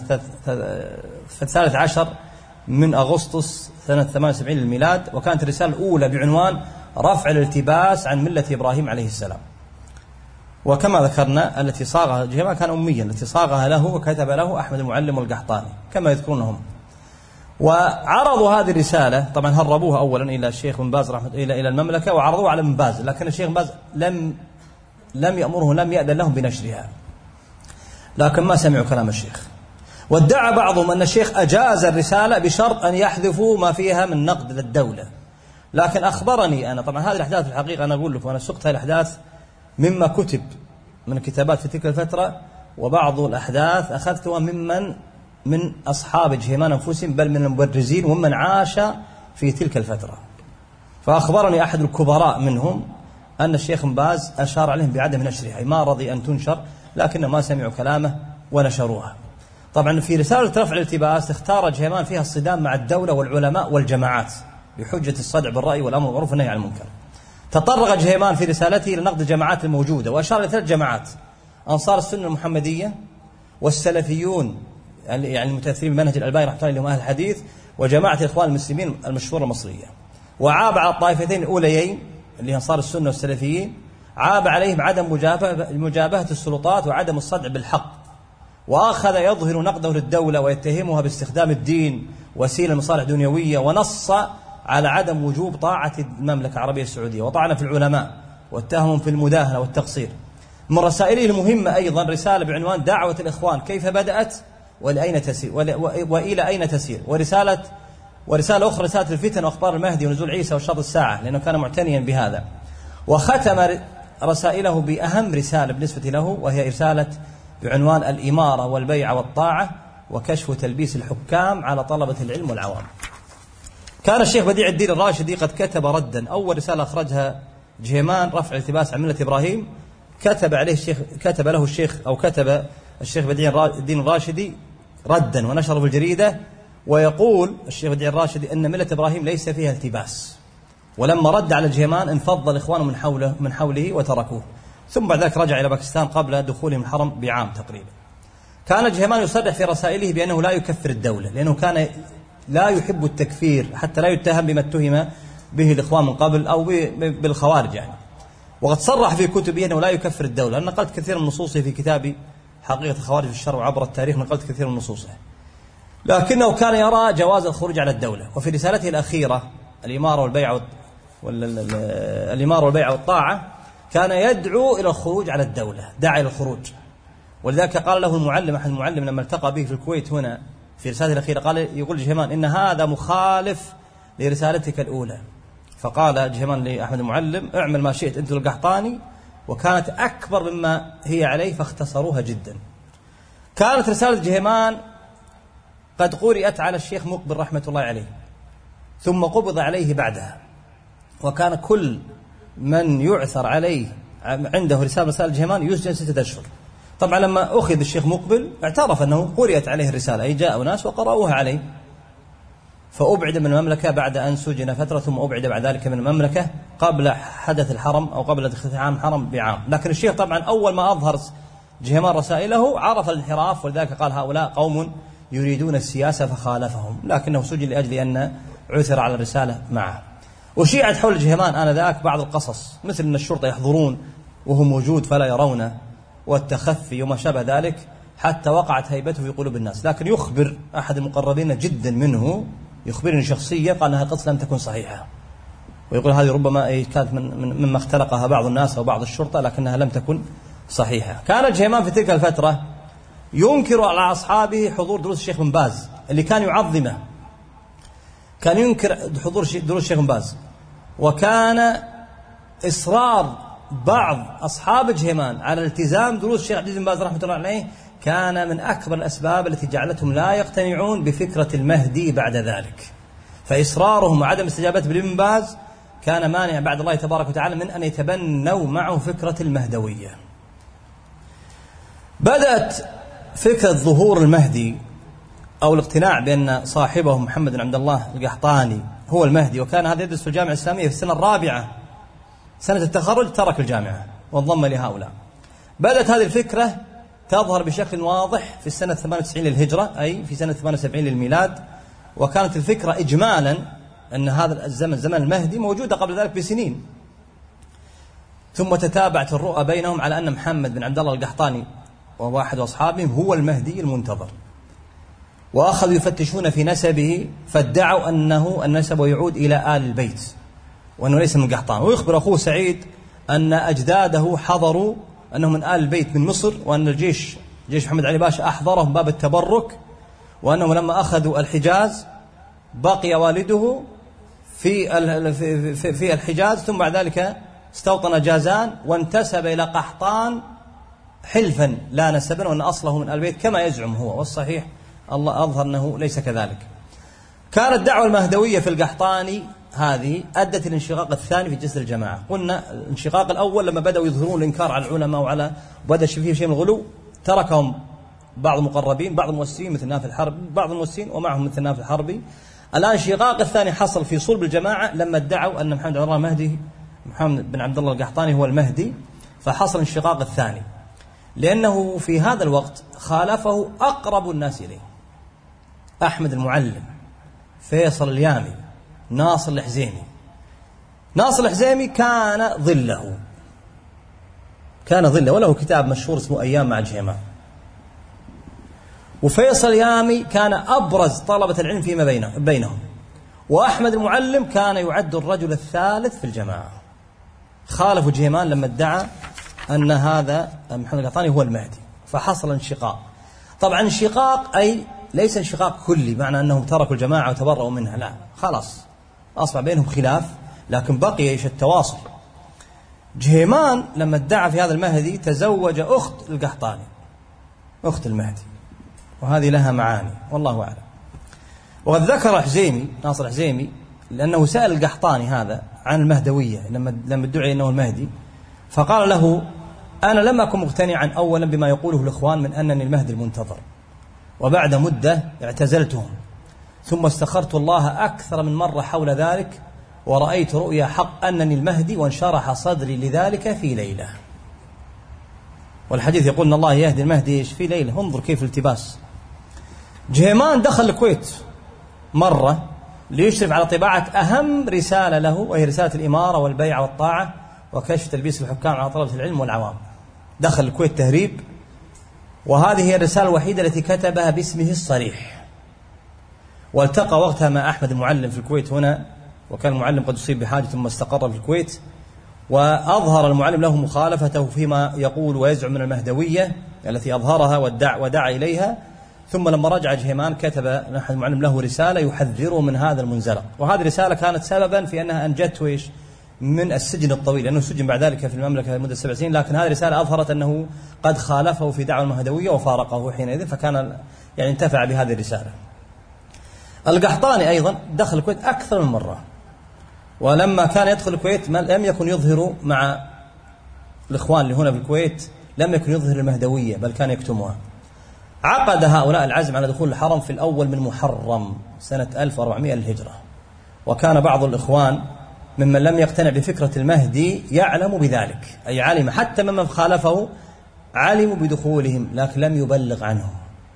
13 من أغسطس سنة 78 للميلاد. وكانت الرسالة الأولى بعنوان رفع الالتباس عن ملة إبراهيم عليه السلام. وكما ذكرنا التي صاغها جهيمان كان أميا، التي صاغها له وكتب له أحمد المعلم والقحطاني كما يذكرونهم. وعرضوا هذه الرسالة، طبعا هربوها أولا إلى الشيخ بن باز رحمه إلى المملكة، وعرضوها على بن باز، لكن الشيخ بن باز لم يأمره، لم يأذن لهم بنشرها، لكن ما سمعوا كلام الشيخ. وادعى بعضهم أن الشيخ أجاز الرسالة بشرط أن يحذفوا ما فيها من نقد للدولة. لكن أخبرني أنا، طبعا هذه الأحداث في الحقيقة أنا أقول لكم أنا سقت هذه الأحداث مما كتب من كتابات في تلك الفترة، وبعض الأحداث أخذتها من أصحاب جهيمان أنفسهم، بل من المبرزين ومن عاش في تلك الفترة. فأخبرني أحد الكبراء منهم أن الشيخ بن باز أشار عليهم بعدم نشرها، ما رضي أن تنشر، لكنهم ما سمعوا كلامه ونشروها. طبعا في رسالة رفع الالتباس اختار جهيمان فيها الصدام مع الدولة والعلماء والجماعات بحجة الصدع بالرأي والأمر بالمعروف والنهي عن المنكر. تطرق جهيمان في رسالته لنقد الجماعات الموجودة، وأشار إلى 3 جماعات: أنصار السنة المحمدية، والسلفيون يعني المتأثرين بمنهج الألباني رحمه الله لهم أهل الحديث، وجماعة الإخوان المسلمين المشهورة المصرية. وعاب على الطائفتين الأوليين اللي أنصار السنة والسلفيين، عاب عليهم عدم مجابهة السلطات وعدم الصدع بالحق، وأخذ يظهر نقده للدولة ويتهمها باستخدام الدين وسيلة مصالح دنيوية، ونص على عدم وجوب طاعة المملكة العربية السعودية، وطعن في العلماء واتهمهم في المداهنة والتقصير. من رسائله المهمة أيضا رسالة بعنوان دعوة الإخوان كيف بدأت وإلى أين تسير، ورسالة أخرى رسالة الفتن وأخبار المهدي ونزول عيسى وشرط الساعة، لأنه كان معتنيا بهذا. وختم رسائله بأهم رسالة بالنسبة له، وهي رسالة بعنوان الإمارة والبيعة والطاعة وكشف تلبيس الحكام على طلبة العلم والعوام. كان الشيخ بديع الدين الراشدي قد كتب ردا، أول رسالة أخرجها جهيمان رفع الالتباس عن ملة إبراهيم، كتب الشيخ بديع الدين الراشدي ردا ونشره في الجريدة، ويقول الشيخ بديع الراشدي أن ملة إبراهيم ليس فيها التباس. ولما رد على جهيمان انفض الإخوان من حوله وتركوه، ثم بعد ذلك رجع إلى باكستان قبل دخولهم الحرم بعام تقريبا. كان جهيمان يصرح في رسائله بأنه لا يكفر الدولة، لأنه كان لا يحب التكفير حتى لا يتهم بما اتهم به الإخوان من قبل أو بالخوارج يعني. وقد صرح في كتبه أنه لا يكفر الدولة. أنا نقلت كثير من نصوصه في كتابي حقيقة الخوارج في الشرع عبر التاريخ، نقلت كثير من نصوصه، لكنه كان يرى جواز الخروج على الدولة. وفي رسالته الأخيرة الإمارة والبيع والطاعة كان يدعو إلى الخروج على الدولة، دعا إلى الخروج. ولذلك قال له المعلم، أحد المعلم لما التقى به في الكويت هنا في رسالته الأخيرة، قال يقول جهيمان إن هذا مخالف لرسالتك الأولى. فقال جهيمان لأحمد المعلم اعمل ما شئت أنت القحطاني، وكانت أكبر مما هي عليه فاختصروها جدا. كانت رسالة جهيمان قد قرأت على الشيخ مقبل رحمة الله عليه، ثم قبض عليه بعدها، وكان كل من يعثر عليه عنده رسالة جهيمان يسجن 6 أشهر. طبعا لما أخذ الشيخ مقبل اعترف أنه قرأت عليه الرسالة، أي جاء ناس وقرأوها عليه، فأبعد من المملكة بعد أن سجن فترة، ثم أبعد بعد ذلك من المملكة قبل حدث الحرم أو قبل اختتام الحرم بعام. لكن الشيخ طبعا أول ما أظهر جهيمان رسائله عرف الانحراف، ولذلك قال هؤلاء قوم يريدون السياسة فخالفهم، لكنه سجن لأجل أن عثر على الرسالة معه. وشيعت حول جهيمان آنذاك بعض القصص، مثل أن الشرطة يحضرون وهو موجود فلا يرونه، والتخفي وما شابه ذلك، حتى وقعت هيبته في قلوب الناس. لكن يخبر أحد المقربين جدا منه، يخبرني شخصيا، قال أنها القصة لم تكن صحيحة، ويقول هذه ربما كانت مما اختلقها بعض الناس أو بعض الشرطة، لكنها لم تكن صحيحة. كان جهيمان في تلك الفترة ينكر على أصحابه حضور دروس الشيخ بن باز اللي كان يعظمه، كان ينكر حضور دروس الشيخ بن باز. وكان إصرار بعض أصحاب جهيمان على التزام دروس الشيخ عبد العزيز بن باز رحمة الله عليه كان من أكبر الأسباب التي جعلتهم لا يقتنعون بفكرة المهدي بعد ذلك. فإصرارهم وعدم استجابتهم لابن باز كان مانع بعد الله تبارك وتعالى من أن يتبنوا معه فكرة المهدوية. بدأت فكرة ظهور المهدي أو الاقتناع بأن صاحبه محمد بن عبد الله القحطاني هو المهدي، وكان هذا يدرس في الجامعة الإسلامية في السنة الرابعة، سنة التخرج ترك الجامعة وانضم لهؤلاء. بدأت هذه الفكرة تظهر بشكل واضح في السنة 98 للهجرة، أي في سنة 78 للميلاد. وكانت الفكرة إجمالا أن هذا الزمن زمن المهدي موجودة قبل ذلك بسنين، ثم تتابعت الرؤى بينهم على أن محمد بن عبد الله القحطاني وهو أحد أصحابهم هو المهدي المنتظر. وأخذوا يفتشون في نسبه، فادعوا أنه نسبه يعود إلى آل البيت وأنه ليس من القحطان. ويخبر أخوه سعيد أن أجداده حضروا أنهم من آل البيت من مصر، وأن جيش محمد علي باشا أحضرهم باب التبرك، وأنهم لما أخذوا الحجاز بقي والده في الحجاز، ثم بعد ذلك استوطن جازان وانتسب إلى قحطان حلفا لا نسبا، وأن أصله من آل البيت كما يزعم هو، والصحيح الله أظهر أنه ليس كذلك. كانت الدعوة المهدوية في القحطاني هذه أدت الانشقاق الثاني في جسر الجماعة. قلنا الانشقاق الأول لما بدأوا يظهرون الإنكار على العلماء وعلى بدأ فيه شيء من الغلو، تركهم بعض المقربين، بعض المؤسسين مثل ناف الحربي، بعض المؤسسين ومعهم مثل ناف الحربي. الآن الانشقاق الثاني حصل في صلب الجماعة لما ادعوا أن محمد بن عبد الله القحطاني هو المهدي، فحصل الانشقاق الثاني، لأنه في هذا الوقت خالفه أقرب الناس إليه: أحمد المعلم، فيصل اليامي، ناصر الحزيمي. ناصر الحزيمي كان ظله، وله كتاب مشهور اسمه أيام مع جهيمان. وفيصل اليامي كان أبرز طلبة العلم فيما بينهم. وأحمد المعلم كان يعد الرجل الثالث في الجماعة. خالفوا جهيمان لما ادعى أن هذا محمد القحطاني هو المهدي، فحصل انشقاق. طبعا انشقاق أي ليس انشقاق كلي، معنى أنهم تركوا الجماعة وتبرؤوا منها، لا، خلاص أصبح بينهم خلاف، لكن بقي التواصل. جهيمان لما ادعى في هذا المهدي تزوج أخت القحطاني، أخت المهدي، وهذه لها معاني والله أعلم. وقد ذكر ناصر الحزيمي لأنه سأل القحطاني هذا عن المهدوية لما ادعي أنه المهدي، فقال له: أنا لم أكن مقتنعا أولا بما يقوله الإخوان من أنني المهدي المنتظر، وبعد مدة اعتزلتهم، ثم استخرت الله أكثر من مرة حول ذلك، ورأيت رؤيا حق أنني المهدي، وانشرح صدري لذلك في ليلة. والحديث يقول إن الله يهدي المهدي في ليلة. انظر كيف الالتباس. جهيمان دخل الكويت مرة ليشرف على طباعة أهم رسالة له، وهي رسالة الإمارة والبيع والطاعة وكشف تلبيس الحكام على طلبة العلم والعوام. دخل الكويت تهريب، وهذه هي الرسالة الوحيدة التي كتبها باسمه الصريح. والتقى وقتها مع أحمد المعلم في الكويت هنا، وكان المعلم قد أصيب بحاجة ثم استقر في الكويت، وأظهر المعلم له مخالفته فيما يقول ويزعم من المهدوية التي أظهرها ودعا إليها. ثم لما رجع جهيمان كتب أحد المعلم له رسالة يحذره من هذا المنزلق، وهذه الرسالة كانت سببا في أنها أنجته إيش من السجن الطويل، لأنه سجن بعد ذلك في المملكة لمدة 7 سنين، لكن هذه الرسالة أظهرت أنه قد خالفه في دعوة المهدوية وفارقه حينئذ، فكان يعني انتفع بهذه الرسالة. القحطاني أيضا دخل الكويت أكثر من مرة، ولما كان يدخل الكويت لم يكن يظهر مع الإخوان اللي هنا في الكويت، لم يكن يظهر المهدوية بل كان يكتمها. عقد هؤلاء العزم على دخول الحرم في الأول من محرم سنة 1400 للهجرة، وكان بعض الإخوان ممن لم يقتنع بفكرة المهدي يعلم بذلك، أي علم حتى ممن خالفه علموا بدخولهم لكن لم يبلغ عنهم.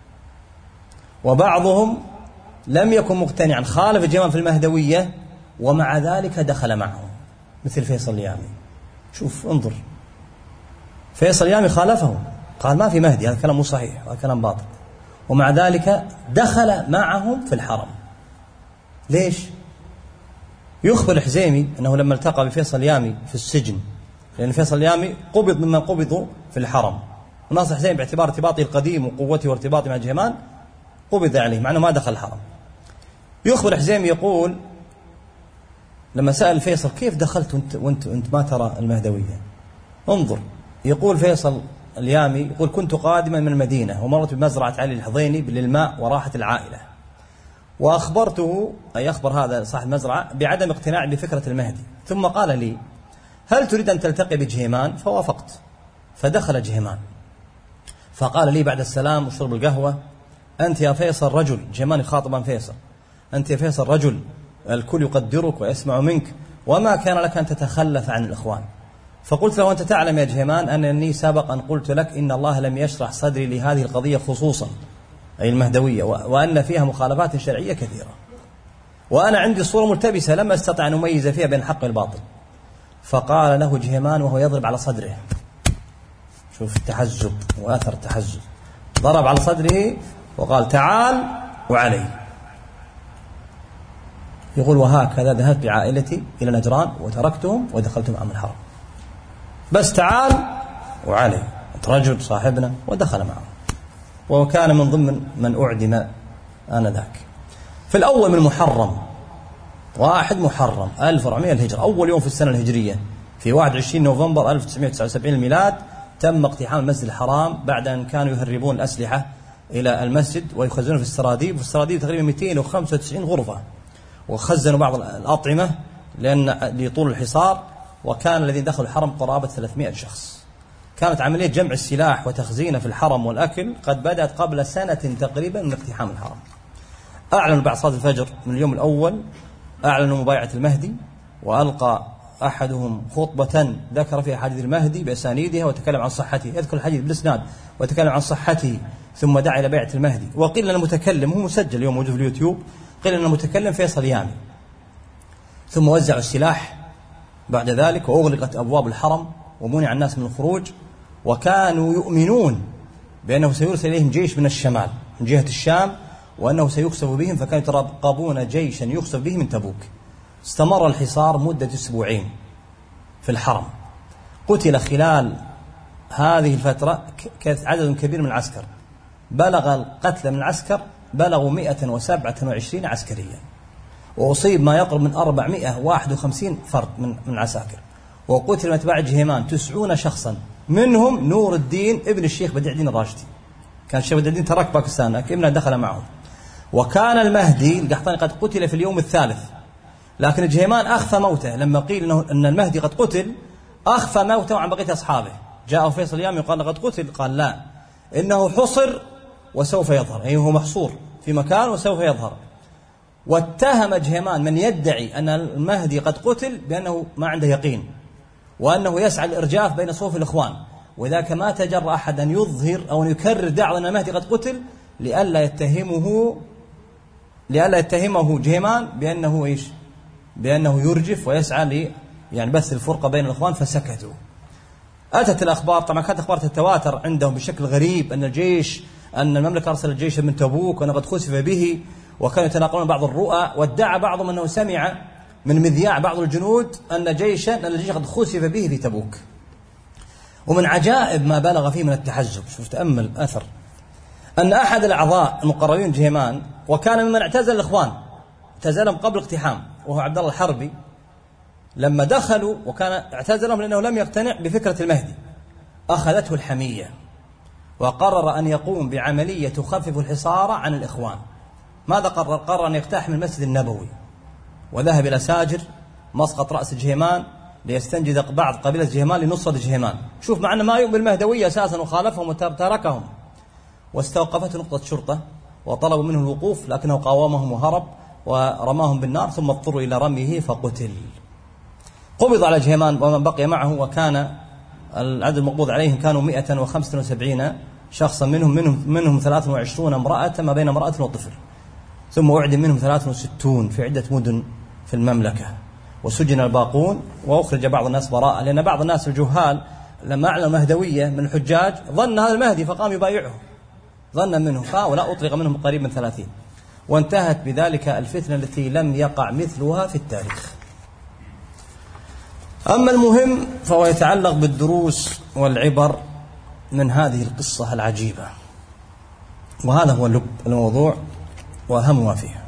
وبعضهم لم يكن مقتنعا، خالف جهيمان في المهدوية ومع ذلك دخل معهم، مثل فيصل اليامي. شوف انظر، فيصل اليامي خالفه، قال ما في مهدي، هذا كلام مو صحيح، هذا كلام باطل، ومع ذلك دخل معهم في الحرم. ليش؟ يخبر الحزيمي أنه لما التقى بفيصل اليامي في السجن، لأن فيصل اليامي قبض ممن قبضوا في الحرم، وناصر الحزيمي باعتبار ارتباطه القديم وقوته وارتباطه مع جهيمان قبض عليه مع أنه ما دخل الحرم. يخبر الحزيمي يقول لما سأل فيصل كيف دخلت وانت ما ترى المهدوية؟ انظر، يقول فيصل اليامي يقول كنت قادما من المدينة ومرت بمزرعة علي الحضيني للماء وراحت العائلة، وأخبرته أي أخبر هذا صاحب المزرعة بعدم اقتناع بفكرة المهدي، ثم قال لي هل تريد أن تلتقي بجهيمان؟ فوافقت، فدخل جهيمان فقال لي بعد السلام وشرب القهوة أنت يا فيصل رجل، جهيمان يخاطب عن فيصل، أنت يا فيصل رجل الكل يقدرك ويسمع منك، وما كان لك أن تتخلف عن الإخوان. فقلت له أنت تعلم يا جهيمان أنني سبق أن قلت لك إن الله لم يشرح صدري لهذه القضية خصوصا أي المهدوية، وأن فيها مخالفات شرعية كثيرة، وأنا عندي صورة ملتبسة لم أستطع أن أميز فيها بين الحق والباطل. فقال له جهيمان وهو يضرب على صدره، شوف التحزب وأثر التحزب، ضرب على صدره وقال تعال وعلي. يقول وهكذا ذهبت بعائلتي إلى نجران وتركتهم ودخلت معهم الحرم، بس تعال وعلي، رجل صاحبنا، ودخل معهم، وكان من ضمن من أعدم آنذاك. في الأول من محرم 1 محرم 1400 الهجرة، أول يوم في السنة الهجرية، في 21 نوفمبر 1979 الميلاد، تم اقتحام المسجد الحرام بعد أن كانوا يهربون الأسلحة إلى المسجد ويخزنون في السراديب، وفي السراديب تقريبا 295 غرفة، وخزنوا بعض الأطعمة لطول الحصار، وكان الذين دخلوا الحرم قرابة 300 شخص. كانت عملية جمع السلاح وتخزينه في الحرم والأكل قد بدأت قبل سنة تقريبا من اقتحام الحرم. أعلنوا بعد صلاة الفجر من اليوم الأول، أعلنوا مبايعة المهدي، وألقى أحدهم خطبة ذكر فيها حديث المهدي بأسانيدها وتكلم عن صحته، يذكر الحديث بالإسناد وتكلم عن صحته، ثم دعا إلى بيعة المهدي. وقيل أن المتكلم هو مسجل اليوم موجود في اليوتيوب، قيل أن المتكلم فيصل اليامي. ثم وزعوا السلاح بعد ذلك، وأغلقت أبواب الحرم ومنع الناس من الخروج، وكانوا يؤمنون بأنه سيرسل إليهم جيش من الشمال من جهة الشام، وأنه سيخسف بهم، فكانوا يترقبون جيشا يخسف به من تبوك. استمر الحصار مدة 2 أسبوع في الحرم. قتل خلال هذه الفترة عدد كبير من العسكر، بلغ القتل من العسكر بلغوا 127 عسكريا، وأصيب ما يقرب من 451 فرد من العساكر، وقتل من أتباع جهيمان 90 شخصا، منهم نور الدين ابن الشيخ بديع الدين الراشدي. كان الشيخ بديع الدين ترك باكستان لكن ابنه دخل معهم. وكان المهدي القحطاني قد قتل في اليوم الثالث، لكن جهيمان أخفى موته لما قيل أن المهدي قد قتل، أخفى موته عن بقية أصحابه. جاء فيصل اليامي وقال قد قتل، قال لا، إنه حصر وسوف يظهر، أي هو محصور في مكان وسوف يظهر. واتهم جهيمان من يدعي أن المهدي قد قتل بأنه ما عنده يقين، وأنه يسعى الإرجاف بين صفوف الإخوان، وذاك ما تجرأ أحد أن يظهر أو أن يكرر دعوة أن المهدي قد قتل لئلا يتهمه جهيمان بأنه إيش؟ بأنه يرجف ويسعى يعني بث الفرقة بين الإخوان، فسكتوا. أتت الأخبار، طبعا كانت أخبار تتواتر عندهم بشكل غريب أن المملكة أرسلت جيشا من تبوك وأنه قد خسف به، وكانوا يتناقلون بعض الرؤى، وادعى بعضهم أنه سمع من مذياع بعض الجنود أن الجيش قد خسف به في تبوك. ومن عجائب ما بلغ فيه من التحزب، شوف تأمل أثر، أن أحد الأعضاء المقربين جهيمان وكان ممن اعتزل الإخوان، اعتزلهم قبل اقتحام، وهو عبد الله الحربي، لما دخلوا وكان اعتزلهم لأنه لم يقتنع بفكرة المهدي، أخذته الحمية وقرر أن يقوم بعملية تخفف الحصار عن الإخوان. ماذا قرر؟ قرر أن يقتحم المسجد النبوي، وذهب إلى ساجر مسقط رأس جهيمان ليستنجد بعض قبيلة جهيمان لنصرة جهيمان. شوف، مع أنه ما يؤمن بالمهدوية أساسا وخالفهم وتركهم، واستوقفته نقطة شرطة وطلبوا منه الوقوف، لكنه قاومهم وهرب ورماهم بالنار، ثم اضطروا إلى رميه فقتل. قبض على جهيمان ومن بقي معه، وكان العدد المقبوض عليهم كانوا 175 شخصا، منهم 23 امرأة ما بين امرأة وطفل، ثم أعدم منهم 63 في عدة مدن في المملكة، وسجن الباقون، وأخرج بعض الناس براءة، لأن بعض الناس الجهال لما أعلن المهدوية من الحجاج ظن هذا المهدي فقام يبايعه ظنا منه، فهؤلاء أطلق منهم قريب من 30، وانتهت بذلك الفتنة التي لم يقع مثلها في التاريخ. أما المهم فهو يتعلق بالدروس والعبر من هذه القصة العجيبة، وهذا هو لب الموضوع وأهم ما فيه.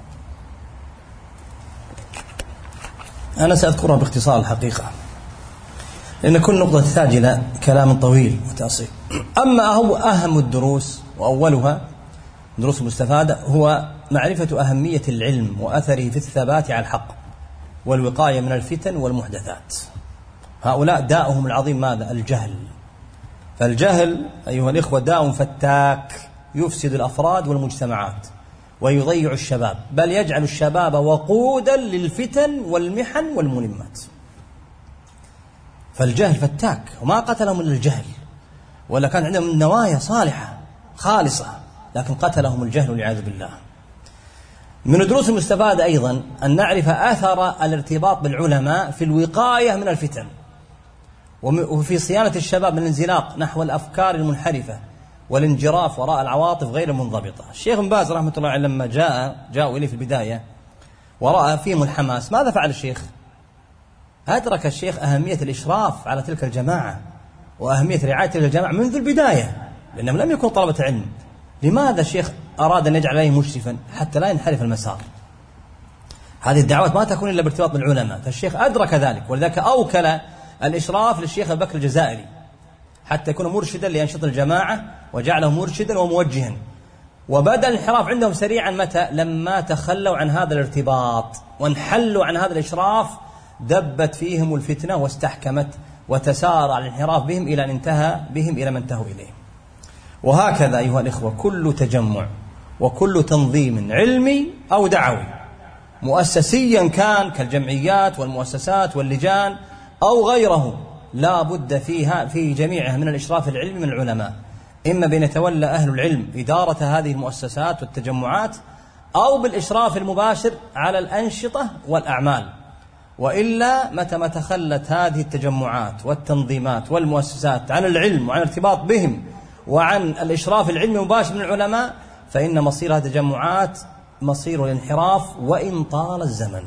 أنا سأذكرها باختصار الحقيقة، لأن كل نقطة تحتاج إلى كلام طويل وتأصيل. أما هو أهم الدروس وأولها دروس المستفادة هو معرفة أهمية العلم وأثره في الثبات على الحق والوقاية من الفتن والمحدثات. هؤلاء داؤهم العظيم ماذا؟ الجهل. فالجهل أيها الإخوة داء فتاك يفسد الأفراد والمجتمعات ويضيع الشباب، بل يجعل الشباب وقودا للفتن والمحن والملمات. فالجهل فتاك، وما قتلهم إلا الجهل، ولا كان عندهم نوايا صالحة خالصة، لكن قتلهم الجهل والعياذ بالله. من الدروس المستفادة أيضا أن نعرف أثر الارتباط بالعلماء في الوقاية من الفتن وفي صيانة الشباب من الانزلاق نحو الأفكار المنحرفة والانجراف وراء العواطف غير المنضبطة. الشيخ بن باز رحمة الله عليه لما جاءوا إليه في البداية ورأى فيهم الحماس، ماذا فعل الشيخ؟ أدرك الشيخ أهمية الإشراف على تلك الجماعة وأهمية رعاية تلك الجماعة منذ البداية، لأنهم لم يكونوا طلبة علم. لماذا الشيخ أراد أن يجعل عليه مشرفا؟ حتى لا ينحرف المسار. هذه الدعوات ما تكون إلا بارتباط بالعلماء، فالشيخ أدرك ذلك، ولذلك أوكل الإشراف للشيخ أبي بكر الجزائري حتى يكون مرشدا لأنشطة الجماعة، وجعله مرشدا وموجها. وبدأ الانحراف عندهم سريعا متى؟ لما تخلوا عن هذا الارتباط وانحلوا عن هذا الإشراف، دبت فيهم الفتنة واستحكمت وتسارع الانحراف بهم إلى أن انتهى بهم إلى ما انتهوا إليه. وهكذا أيها الإخوة كل تجمع وكل تنظيم علمي أو دعوي مؤسسيا كان كالجمعيات والمؤسسات واللجان أو غيره، لا بد فيها في جميعها من الإشراف العلمي من العلماء، إما بأن يتولى أهل العلم إدارة هذه المؤسسات والتجمعات، أو بالإشراف المباشر على الأنشطة والأعمال. وإلا متى ما تخلت هذه التجمعات والتنظيمات والمؤسسات عن العلم وعن الارتباط بهم وعن الإشراف العلمي المباشر من العلماء، فإن مصير هذه التجمعات مصير الانحراف وإن طال الزمن.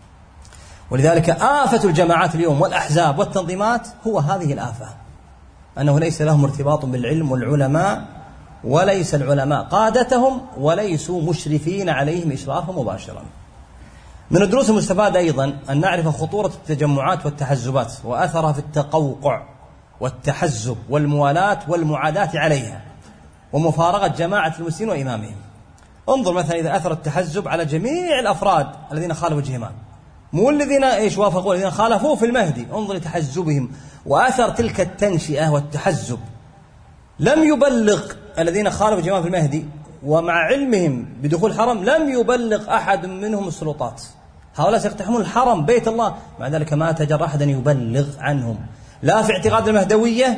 ولذلك آفة الجماعات اليوم والأحزاب والتنظيمات هو هذه الآفة، أنه ليس لهم ارتباط بالعلم والعلماء، وليس العلماء قادتهم، وليسوا مشرفين عليهم إشرافا مباشرا. من الدروس المستفادة أيضا أن نعرف خطورة التجمعات والتحزبات وأثرها في التقوقع والتحزب والموالاة والمعاداة عليها ومفارقة جماعة المسلمين وإمامهم. انظر مثلا إذا أثر التحزب على جميع الأفراد الذين خالفوا جهيمان، مو الذين وافقوا، الذين خالفوه في المهدي، انظر لتحزبهم وأثر تلك التنشئة والتحزب. لم يبلغ الذين خالفوا جهيمان في المهدي ومع علمهم بدخول الحرم لم يبلغ أحد منهم السلطات، هؤلاء سيقتحمون الحرم بيت الله، مع ذلك ما تجرأ أحد أن يبلغ عنهم، لا في اعتقاد المهدوية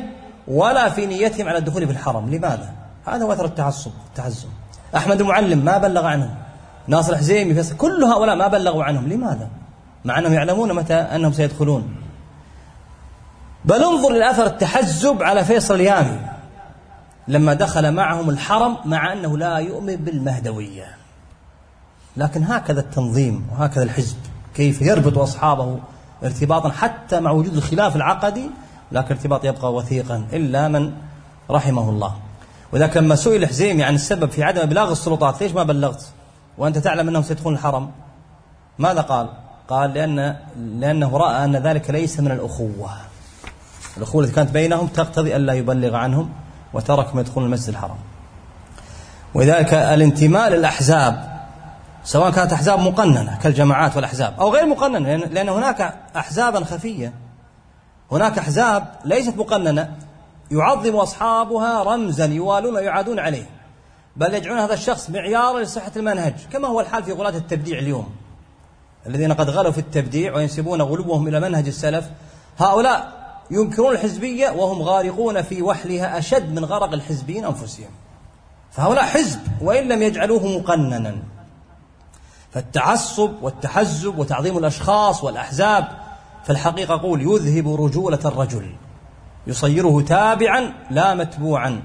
ولا في نيتهم على الدخول في الحرم. لماذا؟ هذا هو أثر التحزب. أحمد المعلم ما بلغ عنهم، ناصر الحزيمي، كل هؤلاء ما بلغوا عنهم. لماذا؟ مع أنهم يعلمون متى أنهم سيدخلون. بل انظر لأثر التحزب على فيصل اليامي لما دخل معهم الحرم مع أنه لا يؤمن بالمهدوية، لكن هكذا التنظيم وهكذا الحزب كيف يربط أصحابه ارتباطا حتى مع وجود الخلاف العقدي، لكن ارتباط يبقى وثيقا إلا من رحمه الله. وذلك لما سئل الحزيمي عن السبب في عدم إبلاغ السلطات، ليش ما بلغت وأنت تعلم أنهم سيدخلون الحرم؟ ماذا قال؟ قال لأنه رأى أن ذلك ليس من الأخوة التي كانت بينهم تقتضي ألا يبلغ عنهم، وترك ما يدخلون المسجد الحرام. وذلك الانتماء للأحزاب سواء كانت أحزاب مقننة كالجماعات والأحزاب أو غير مقننة، لأن هناك أحزابا خفية، هناك أحزاب ليست مقننة يعظم أصحابها رمزا يوالون ويعادون عليه، بل يجعلون هذا الشخص معيارا لصحة المنهج، كما هو الحال في غلاة التبديع اليوم الذين قد غلوا في التبديع وينسبون غلوهم إلى منهج السلف. هؤلاء ينكرون الحزبية وهم غارقون في وحلها أشد من غرق الحزبيين أنفسهم، فهؤلاء حزب وإن لم يجعلوه مقننا. فالتعصب والتحزب وتعظيم الأشخاص والأحزاب في الحقيقة قول يذهب رجولة الرجل، يصيره تابعا لا متبوعا،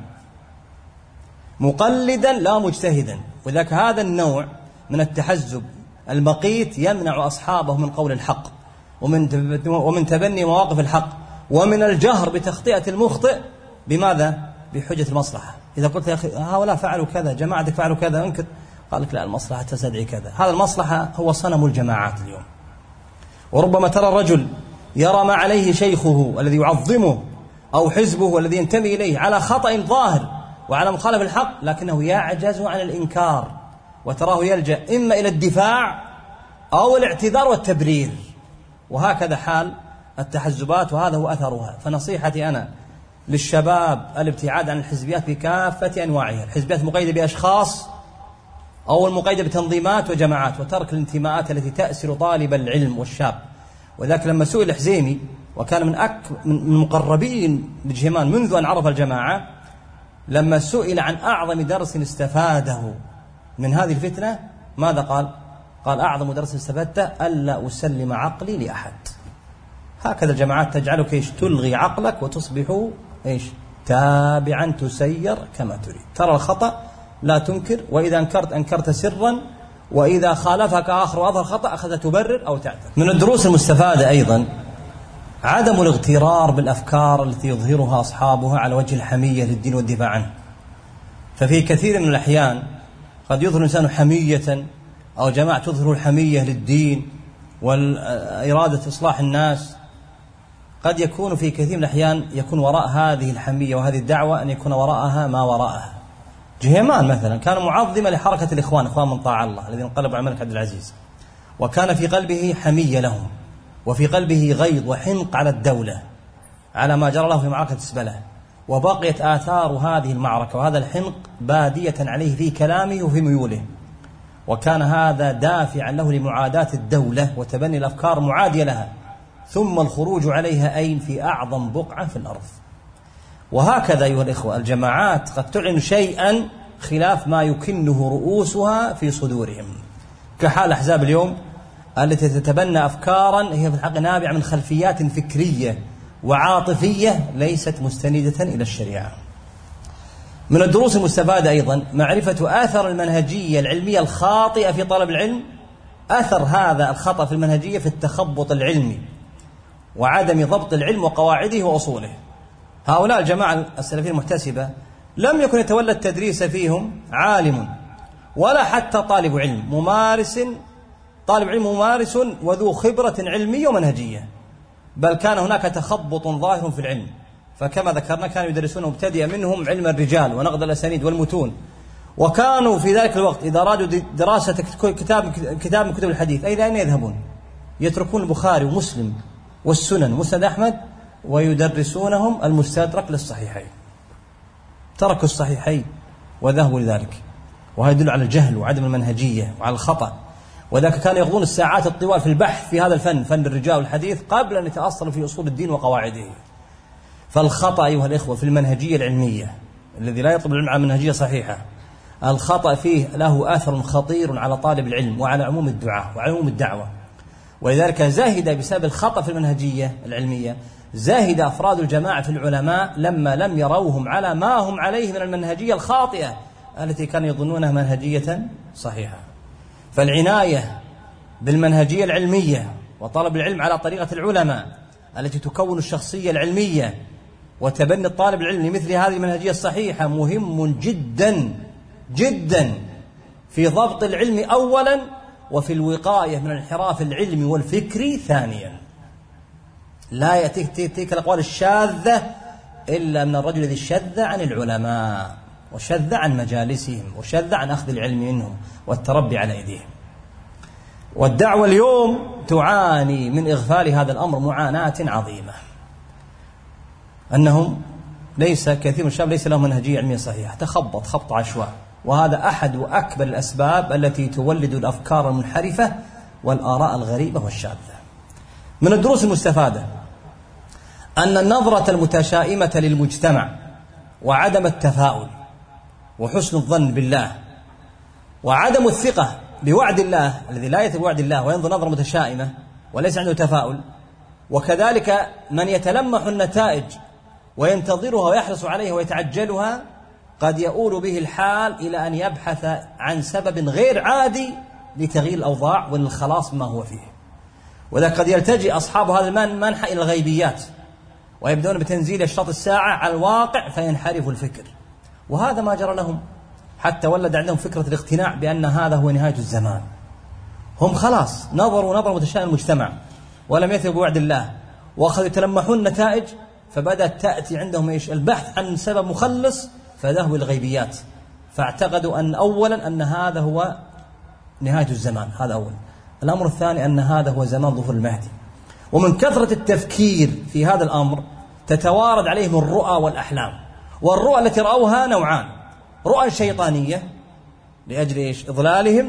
مقلدا لا مجتهدا. وذلك هذا النوع من التحزب المقيت يمنع أصحابه من قول الحق ومن تبني مواقف الحق ومن الجهر بتخطئة المخطئ. بماذا؟ بحجة المصلحة. إذا قلت يا أخي هؤلاء فعلوا كذا، جماعتك فعلوا كذا، انكر، قال لك لا، المصلحة تستدعي كذا. هذا المصلحة هو صنم الجماعات اليوم. وربما ترى الرجل يرى ما عليه شيخه الذي يعظمه أو حزبه الذي ينتمي إليه على خطأ ظاهر وعلى مخالف الحق، لكنه يعجز عن الإنكار، وتراه يلجأ إما إلى الدفاع أو الاعتذار والتبرير. وهكذا حال التحزبات، وهذا هو أثرها. فنصيحتي أنا للشباب الابتعاد عن الحزبيات بكافة أنواعها، الحزبيات المقيدة بأشخاص أو المقيدة بتنظيمات وجماعات، وترك الانتماءات التي تأسر طالب العلم والشاب. وذلك لما سئل الحزيمي وكان من مقربين للجهمان منذ أن عرف الجماعة، لما سئل عن أعظم درس استفاده من هذه الفتنة ماذا قال؟ قال أعظم درس استفدته ألا أسلم عقلي لأحد. هكذا الجماعات تجعلك تلغي عقلك وتصبح تابعا تسير كما تريد. ترى الخطأ لا تنكر، وإذا أنكرت سرا، وإذا خالفك آخر وأظهر خطأ أخذت تبرر أو تعتذر. من الدروس المستفادة أيضا عدم الاغترار بالأفكار التي يظهرها أصحابها على وجه الحمية للدين والدفاع عنه. ففي كثير من الأحيان قد يظهر الإنسان حمية أو جماعة تظهر الحمية للدين والإرادة إصلاح الناس، قد يكون في كثير من الأحيان يكون وراء هذه الحمية وهذه الدعوة أن يكون وراءها ما وراءها. جهيمان مثلا كان معظما لحركة الإخوان، إخوان من طاع الله الذين انقلبوا على الملك عبد العزيز، وكان في قلبه حمية لهم، وفي قلبه غيظ وحنق على الدولة على ما جرى له في معركة السبلة، وبقيت آثار هذه المعركة وهذا الحنق بادية عليه في كلامه وفي ميوله، وكان هذا دافعا له لمعاداة الدولة وتبني الأفكار معادية لها، ثم الخروج عليها أين؟ في أعظم بقعة في الأرض. وهكذا أيها الإخوة الجماعات قد تعلن شيئا خلاف ما يكنه رؤوسها في صدورهم، كحال أحزاب اليوم التي تتبنى أفكارا هي في الحقيقة نابعة من خلفيات فكرية وعاطفية ليست مستندة إلى الشريعة. من الدروس المستفادة أيضا معرفة أثر المنهجية العلمية الخاطئة في طلب العلم، أثر هذا الخطأ في المنهجية في التخبط العلمي وعدم ضبط العلم وقواعده وأصوله. هؤلاء الجماعة السلفيين المحتسبة لم يكن يتولى التدريس فيهم عالم ولا حتى طالب علم ممارس وذو خبرة علمية ومنهجية، بل كان هناك تخبط ظاهر في العلم. فكما ذكرنا كانوا يدرسون مبتدئ منهم علم الرجال ونقد الأسانيد والمتون، وكانوا في ذلك الوقت إذا أرادوا دراسة كتاب من كتب الحديث أين يذهبون؟ يتركون البخاري ومسلم والسنن ومسند أحمد ويدرسونهم المستدرك للصحيحين. تركوا الصحيحين وذهبوا لذلك، وهذا يدل على الجهل وعدم المنهجية وعلى الخطأ. وذلك كانوا يقضون الساعات الطوال في البحث في هذا الفن، فن الرجال والحديث، قبل أن يتأصلوا في أصول الدين وقواعده. فالخطأ أيها الإخوة في المنهجية العلمية الذي لا يطلب العلم على منهجية صحيحة، الخطأ فيه له أثر خطير على طالب العلم وعلى عموم الدعاة وعلى عموم الدعوة. ولذلك زاهد بسبب الخطأ في المنهجية العلمية، زاهد أفراد الجماعة في العلماء لما لم يروهم على ما هم عليه من المنهجية الخاطئة التي كانوا يظنونها منهجية صحيحة. فالعناية بالمنهجية العلمية وطلب العلم على طريقة العلماء التي تكون الشخصية العلمية وتبني الطالب العلم لمثل هذه المنهجية الصحيحة مهم جدا جدا في ضبط العلم أولا، وفي الوقاية من الانحراف العلمي والفكري ثانيا. لا يأتيك الأقوال الشاذة إلا من الرجل الذي شذ عن العلماء وشذ عن مجالسهم وشذ عن أخذ العلم منهم والتربي على أيديهم. والدعوة اليوم تعاني من إغفال هذا الأمر معاناة عظيمة، أنهم كثير من الشباب ليس لهم منهجية علمية صحيحة، تخبط خبط عشواء، وهذا أحد وأكبر الأسباب التي تولد الأفكار المنحرفة والآراء الغريبة والشاذة. من الدروس المستفادة أن النظرة المتشائمة للمجتمع وعدم التفاؤل وحسن الظن بالله وعدم الثقة بوعد الله الذي لا يثق بوعد الله وينظر نظرة متشائمة وليس عنده تفاؤل، وكذلك من يتلمح النتائج وينتظرها ويحرص عليها ويتعجلها، قد يؤول به الحال إلى أن يبحث عن سبب غير عادي لتغيير الأوضاع وللخلاص مما هو فيه. وإذا قد يلتجئ أصحاب هذا المنحى إلى الغيبيات ويبدأون بتنزيل أشراط الساعة على الواقع فينحرف الفكر، وهذا ما جرى لهم حتى ولد عندهم فكرة الاقتناع بأن هذا هو نهاية الزمان. هم خلاص نظروا نظرة متشائم المجتمع ولم يثقوا بوعد الله وأخذوا يتلمحون النتائج، فبدأت تأتي عندهم البحث عن سبب مخلص فذهبوا الغيبيات، فاعتقدوا أن أولا أن هذا هو نهاية الزمان، هذا أول. الأمر الثاني أن هذا هو زمان ظهور المهدي، ومن كثرة التفكير في هذا الأمر تتوارد عليهم الرؤى والأحلام. والرؤى التي رأوها نوعان: رؤى شيطانية لأجل إضلالهم،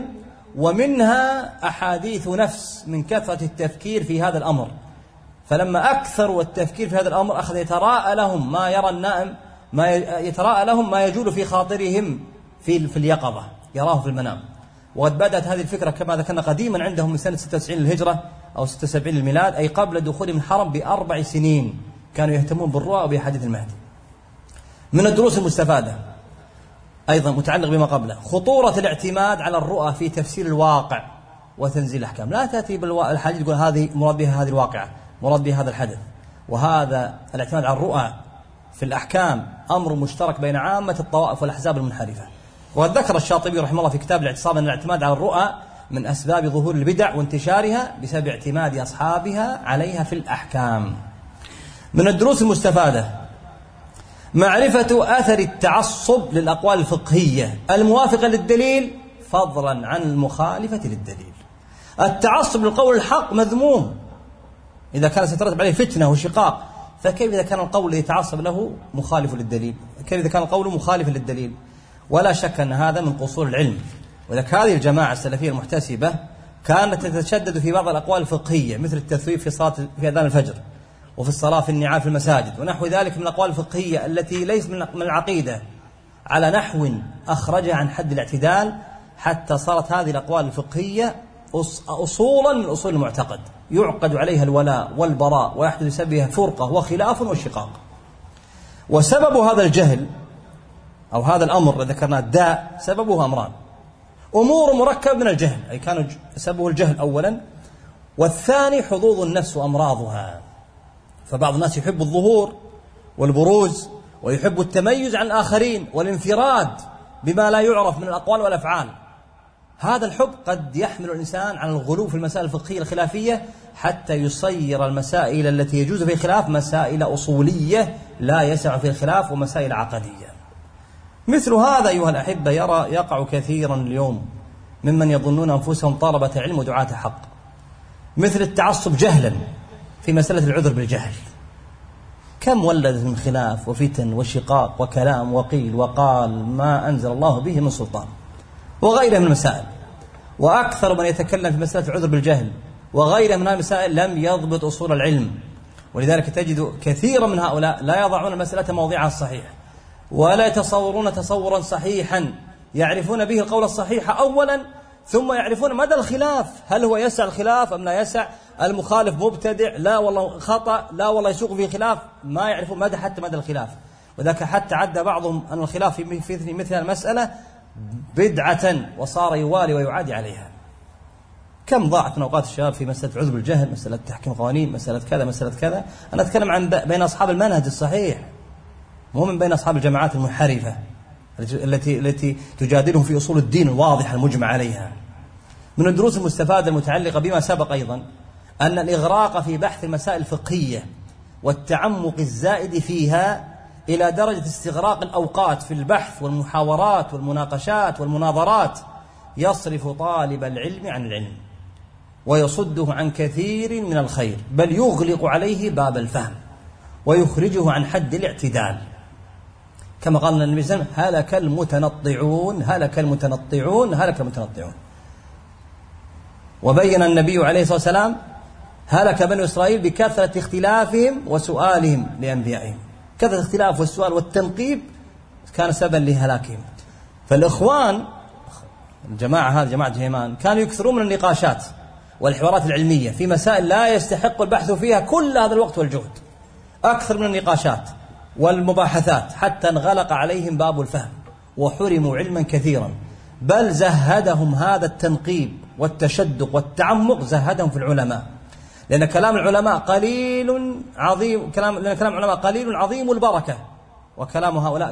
ومنها أحاديث نفس من كثرة التفكير في هذا الأمر. فلما أكثروا التفكير في هذا الأمر أخذ يتراءى لهم ما يرى النائم، ما يتراءى لهم ما يجول في خاطرهم في اليقظة، يراه في المنام. وقد بدأت هذه الفكرة كما ذكرنا قديما عندهم من سنة 96 للهجرة أو 76 للميلاد، أي قبل دخولهم الحرم ب4 سنين كانوا يهتمون بالرؤى وبحديث المهدي. من الدروس المستفادة أيضا متعلق بما قبله خطورة الاعتماد على الرؤى في تفسير الواقع وتنزيل الأحكام. لا تأتي بالحديث تقول هذه مراد بها هذه الواقعة، مراد بها هذا الحدث. وهذا الاعتماد على الرؤى في الأحكام أمر مشترك بين عامة الطوائف والأحزاب المنحرفة. وقد ذكر الشاطبي رحمه الله في كتاب الاعتصام أن الاعتماد على الرؤى من أسباب ظهور البدع وانتشارها بسبب اعتماد أصحابها عليها في الأحكام. من الدروس المستفادة معرفة أثر التعصب للأقوال الفقهية الموافقة للدليل فضلا عن المخالفة للدليل. التعصب للقول الحق مذموم إذا كان سيترتب عليه فتنة وشقاق، فكيف إذا كان القول الذي يتعصب له مخالف للدليل؟ كيف إذا كان القول مخالف للدليل؟ ولا شك أن هذا من قصور العلم. وذلك هذه الجماعة السلفية المحتسبة كانت تتشدد في بعض الأقوال الفقهية مثل التثويب في صلاة في أذان الفجر وفي الصلاة في النعال في المساجد ونحو ذلك من الأقوال الفقهية التي ليس من العقيدة على نحو أخرجها عن حد الاعتدال، حتى صارت هذه الأقوال الفقهية أصولا من أصول المعتقد يعقد عليها الولاء والبراء ويحدث بها فرقة وخلاف وشقاق. وسبب هذا الجهل أو هذا الأمر ذكرنا الداء سببه أمران: أمور مركبة من الجهل، أي كان سببه الجهل أولا، والثاني حظوظ النفس وأمراضها. فبعض الناس يحب الظهور والبروز ويحب التميز عن الآخرين والانفراد بما لا يعرف من الأقوال والأفعال. هذا الحب قد يحمل الإنسان على الغلو في المسائل الفقهية الخلافية حتى يصير المسائل التي يجوز فيها الخلاف مسائل أصولية لا يسع فيها الخلاف ومسائل عقدية. مثل هذا أيها الأحبة يقع كثيرا اليوم ممن يظنون أنفسهم طلبة علم ودعاة حق، مثل التعصب جهلا في مسألة العذر بالجهل. كم ولدت من خلاف وفتن وشقاق وكلام وقيل وقال ما أنزل الله به من سلطان وغيرها من المسائل. وأكثر من يتكلم في مسألة العذر بالجهل وغيرها من هذه المسائل لم يضبط أصول العلم ولذلك تجد كثيرا من هؤلاء لا يضعون المسألة موضعها الصحيح، ولا يتصورون تصورا صحيحا يعرفون به القول الصحيح أولا، ثم يعرفون مدى الخلاف، هل هو يسع الخلاف أم لا يسع، المخالف مبتدع، لا والله خطأ، لا والله يسوق فيه خلاف، ما يعرفون حتى مدى الخلاف. وذاك حتى عد بعضهم أن الخلاف في مثل المسألة بدعة، وصار يوالي ويعادي عليها. كم ضاعت من أوقات الشباب في مسألة عذر بالجهل، مسألة تحكيم قوانين، مسألة كذا مسألة كذا. أنا أتكلم عن بين أصحاب المنهج الصحيح، مو من بين أصحاب الجماعات المنحرفة التي تجادلهم في أصول الدين الواضحة المجمع عليها. من الدروس المستفادة المتعلقة بما سبق أيضا أن الإغراق في بحث المسائل الفقهية والتعمق الزائد فيها إلى درجة استغراق الأوقات في البحث والمحاورات والمناقشات والمناظرات يصرف طالب العلم عن العلم، ويصده عن كثير من الخير، بل يغلق عليه باب الفهم ويخرجه عن حد الاعتدال، كما قال النبي صلى الله عليه وسلم: هلك المتنطعون هلك المتنطعون هلك المتنطعون. وبين النبي عليه الصلاة والسلام هلك بنو إسرائيل بكثرة اختلافهم وسؤالهم لأنبيائهم. كثرة الاختلاف والسؤال والتنقيب كان سببا لهلاكهم. فالإخوان الجماعة هذه جماعة جهيمان كانوا يكثرون من النقاشات والحوارات العلمية في مسائل لا يستحق البحث فيها كل هذا الوقت والجهد، أكثر من النقاشات والمباحثات، حتى انغلق عليهم باب الفهم وحرموا علما كثيرا. بل زهدهم هذا التنقيب والتشدق والتعمق، زهدهم في العلماء، لأن كلام العلماء قليل عظيم، لأن كلام العلماء قليل عظيم البركة، وكلام هؤلاء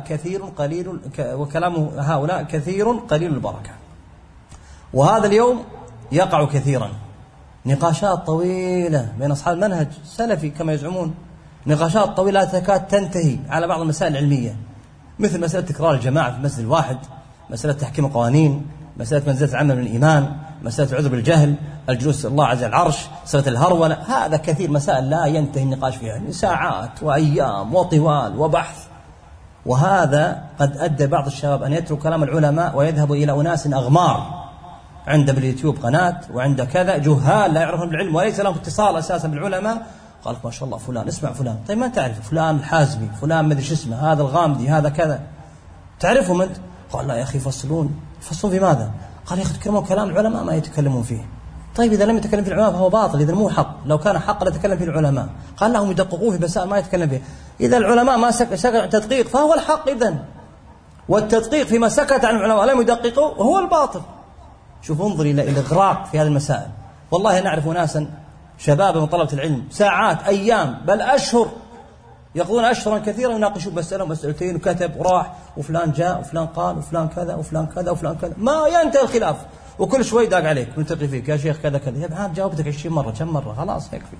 كثير قليل البركة. وهذا اليوم يقع كثيرا نقاشات طويلة بين أصحاب المنهج السلفي كما يزعمون، نقاشات طويلة لا تكاد تنتهي على بعض المسائل العلمية، مثل مسألة تكرار الجماعة في المسجد الواحد، مسألة تحكيم القوانين، مسألة منزلة العمل من الإيمان، مسألة العذر بالجهل، الجلوس الله عز العرش، مسألة الهرولة. هذا كثير مسائل لا ينتهي النقاش فيها، ساعات وأيام وطوال وبحث. وهذا قد أدى بعض الشباب أن يترك كلام العلماء ويذهب إلى أناس أغمار عنده باليوتيوب قناة وعنده كذا، جهال لا يعرفون بالعلم وليس لهم اتصال أساسا بالعلماء، قال ما شاء الله فلان، اسمع فلان، طيب ما تعرف فلان الحازمي، فلان مدري شو اسمه، هذا الغامدي، هذا كذا، تعرفهم أنت؟ قال لا يا أخي يفصلون في ماذا؟ قال يا أخي تكلمون كلام العلماء ما يتكلمون فيه. طيب إذا لم يتكلم في العلماء فهو باطل، إذا مو حق، لو كان حق لتكلم فيه العلماء. قال لهم يدققوه في مسائل ما يتكلم فيه، إذا العلماء ما سكت تدقيق فهو الحق إذن، والتدقيق فيما سكت عن العلماء ولم يدققوا هو الباطل. شوف انظر إلى الإغراق في هذه المسائل. والله نعرف ناسا شباب من طلبة العلم ساعات أيام بل أشهر يقضون أشهرا كثيرا يناقشون مسألة مسألتين، وكتب وراح وفلان جاء وفلان قال وفلان كذا وفلان كذا وفلان كذا، ما ينتهي الخلاف، وكل شوي داق عليك نلتقي فيك يا شيخ كذا كذا، يا ابن جاوبتك 20 مرة كم مرة، خلاص يكفي.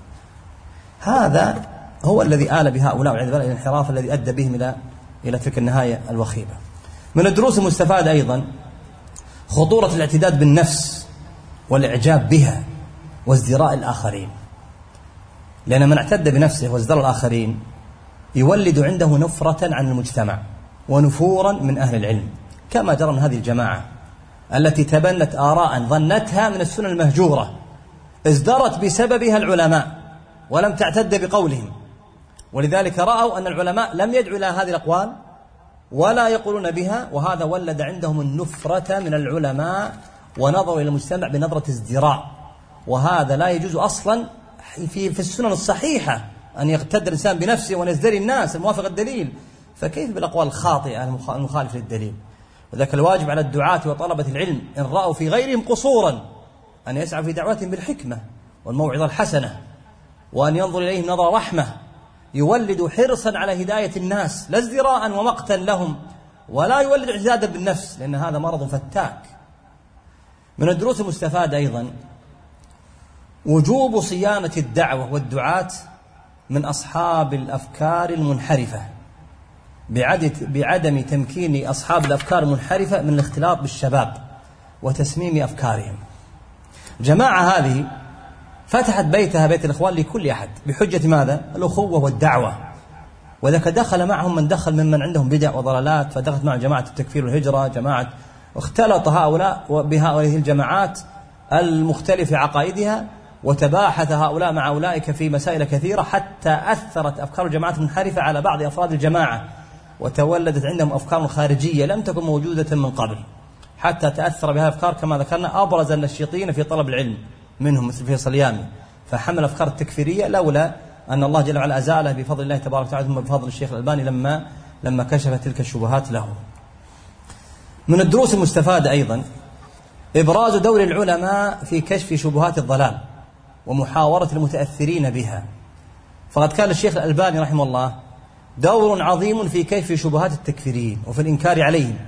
هذا هو الذي آل بهؤلاء والعياذ بالله إلى الانحراف الذي أدى بهم إلى تلك النهاية الوخيمة. من الدروس المستفادة أيضا خطورة الاعتداد بالنفس والإعجاب بها وازدراء الآخرين، لأن من اعتد بنفسه وازدراء الآخرين يولد عنده نفرة عن المجتمع ونفورا من أهل العلم، كما جرى من هذه الجماعة التي تبنت آراء ظنتها من السنن المهجورة، ازدرت بسببها العلماء ولم تعتد بقولهم، ولذلك رأوا أن العلماء لم يدعوا إلى هذه الأقوال ولا يقولون بها، وهذا ولد عندهم النفرة من العلماء ونظروا إلى المجتمع بنظرة ازدراء. وهذا لا يجوز أصلا في السنن الصحيحة أن يقتد الإنسان بنفسه ونزدري الناس الموافق الدليل، فكيف بالأقوال الخاطئة المخالفة للدليل؟ وذلك الواجب على الدعاة وطلبة العلم إن رأوا في غيرهم قصورا أن يسعوا في دعوتهم بالحكمة والموعظة الحسنة، وأن ينظر إليهم نظر رحمة يولد حرصا على هداية الناس لا ازدراء ومقتا لهم، ولا يولد اعتدادا بالنفس، لأن هذا مرض فتاك. من الدروس المستفادة أيضا وجوب صيانة الدعوة والدعاة من أصحاب الأفكار المنحرفة، بعدم تمكين أصحاب الأفكار المنحرفة من الاختلاط بالشباب وتسميم أفكارهم. جماعة هذه فتحت بيتها بيت الإخوان لكل أحد بحجة ماذا؟ الأخوة والدعوة، وذلك دخل معهم من دخل ممن عندهم بدع وضلالات، فدخلت مع جماعة التكفير والهجرة، جماعة اختلط هؤلاء بهذه الجماعات المختلفة عقائدها، وتباحث هؤلاء مع أولئك في مسائل كثيرة حتى أثرت أفكار الجماعات المنحرفة على بعض أفراد الجماعة، وتولدت عندهم أفكار خارجية لم تكن موجودة من قبل، حتى تأثر بها أفكار كما ذكرنا أبرز النشيطين في طلب العلم منهم مثل فيصل يامي، فحمل أفكار التكفيرية لولا أن الله جل وعلا أزاله بفضل الله تبارك وتعالى ثم بفضل الشيخ الألباني لما كشف تلك الشبهات له. من الدروس المستفادة أيضا إبراز دور العلماء في كشف شبهات الضلال ومحاورة المتأثرين بها، فقد كان الشيخ الألباني رحمه الله دور عظيم في كشف شبهات التكفيريين وفي الإنكار عليهم،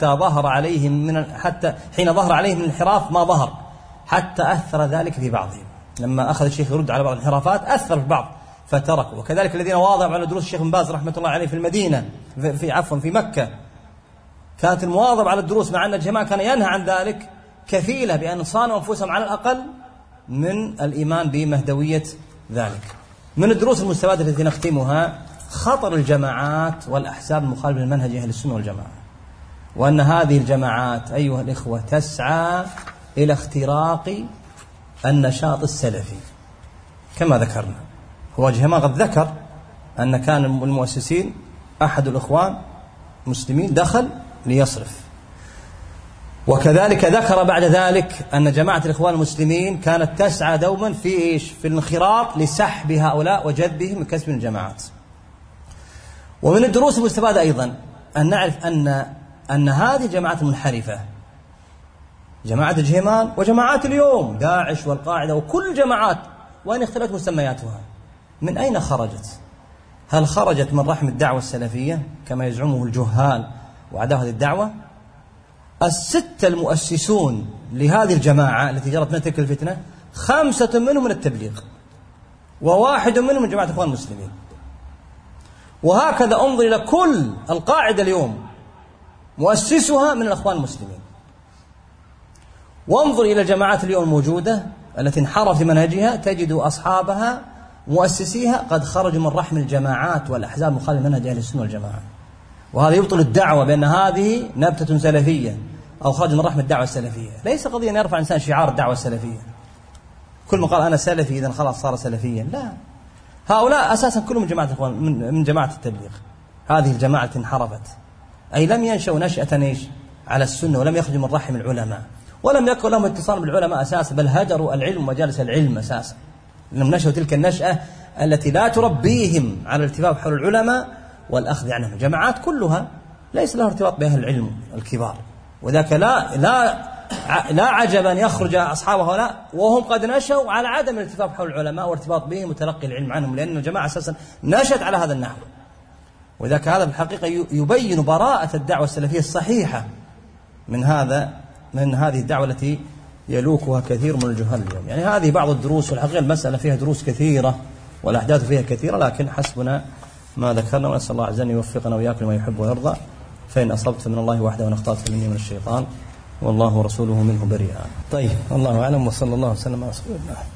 حتى حين ظهر عليهم من الانحراف ما ظهر، حتى أثر ذلك في بعضهم. لما أخذ الشيخ يرد على بعض الانحرافات أثر في بعض فتركوا. وكذلك الذين واظبوا على دروس الشيخ بن باز رحمة الله عليه في المدينة في مكة، كانت المواظبة على الدروس مع أن الجماعة كان ينهى عن ذلك كفيلة بأن صانوا أنفسهم على الأقل من الإيمان بمهدوية ذلك. من الدروس المستفادة التي نختمها خطر الجماعات والأحزاب المخالفة للمنهج أهل السنة والجماعة، وأن هذه الجماعات أيها الإخوة تسعى إلى اختراق النشاط السلفي كما ذكرنا. هو جماعة قد ذكر أن كان المؤسسين أحد الإخوان مسلمين دخل ليصرف، وكذلك ذكر بعد ذلك أن جماعة الإخوان المسلمين كانت تسعى دوما في الانخراط لسحب هؤلاء وجذبهم من كسب الجماعات. ومن الدروس المستفادة أيضا أن نعرف أن هذه الجماعات المنحرفة، جماعة الجهيمان وجماعات اليوم داعش والقاعدة وكل الجماعات وإن اختلفت مسمياتها، من أين خرجت؟ هل خرجت من رحم الدعوة السلفية كما يزعمه الجهال وأعداء هذه الدعوة؟ الستة المؤسسون لهذه الجماعة التي جرت منها تلك الفتنة 5 منهم من التبليغ، و1 منهم من جماعة الإخوان المسلمين. وهكذا انظر إلى كل القاعدة اليوم مؤسسها من الإخوان المسلمين، وانظر إلى الجماعات اليوم الموجودة التي انحرف في منهجها تجد أصحابها مؤسسيها قد خرجوا من رحم الجماعات والأحزاب المخالفة لمنهج أهل السنة والجماعة. وهذا يبطل الدعوة بأن هذه نبتة سلفية أو خرج من رحم الدعوة السلفية. ليس قضية أن يرفع إنسان شعار الدعوة السلفية، كل ما قال أنا سلفي إذن خلاص صار سلفيا، لا، هؤلاء أساسا كلهم من جماعة التبليغ. هذه الجماعة التي انحرفت أي لم ينشأوا نشأة على السنة، ولم يخرجوا من رحم العلماء، ولم يكن لهم اتصال بالعلماء أساسا، بل هجروا العلم ومجالس العلم أساسا، لأنهم نشأوا تلك النشأة التي لا تربيهم على الالتفاف حول العلماء والأخذ عنهم. الجماعات كلها ليس لها ارتباط بأهل العلم الكبار، وذاك لا عجب أن يخرج أصحاب هؤلاء وهم قد نشأوا على عدم الالتفاف حول العلماء وارتباط بهم وتلقي العلم عنهم، لأن الجماعة أساسا نشأت على هذا النحو. وذاك هذا بالحقيقة يبين براءة الدعوة السلفية الصحيحة من هذه الدعوة التي يلوكها كثير من الجهال اليوم. يعني هذه بعض الدروس، والحقيقة المسألة فيها دروس كثيرة والأحداث فيها كثيرة، لكن حسبنا ما ذكرنا، ونسأل الله عز وجل أن يوفقنا وإياكم لما يحب ويرضى. فإن أصبت فمن الله وحده، وإن أخطأت فمني من الشيطان، والله ورسوله منه بريئان. طيب، الله أعلم، وصلى الله وسلم على رسول الله.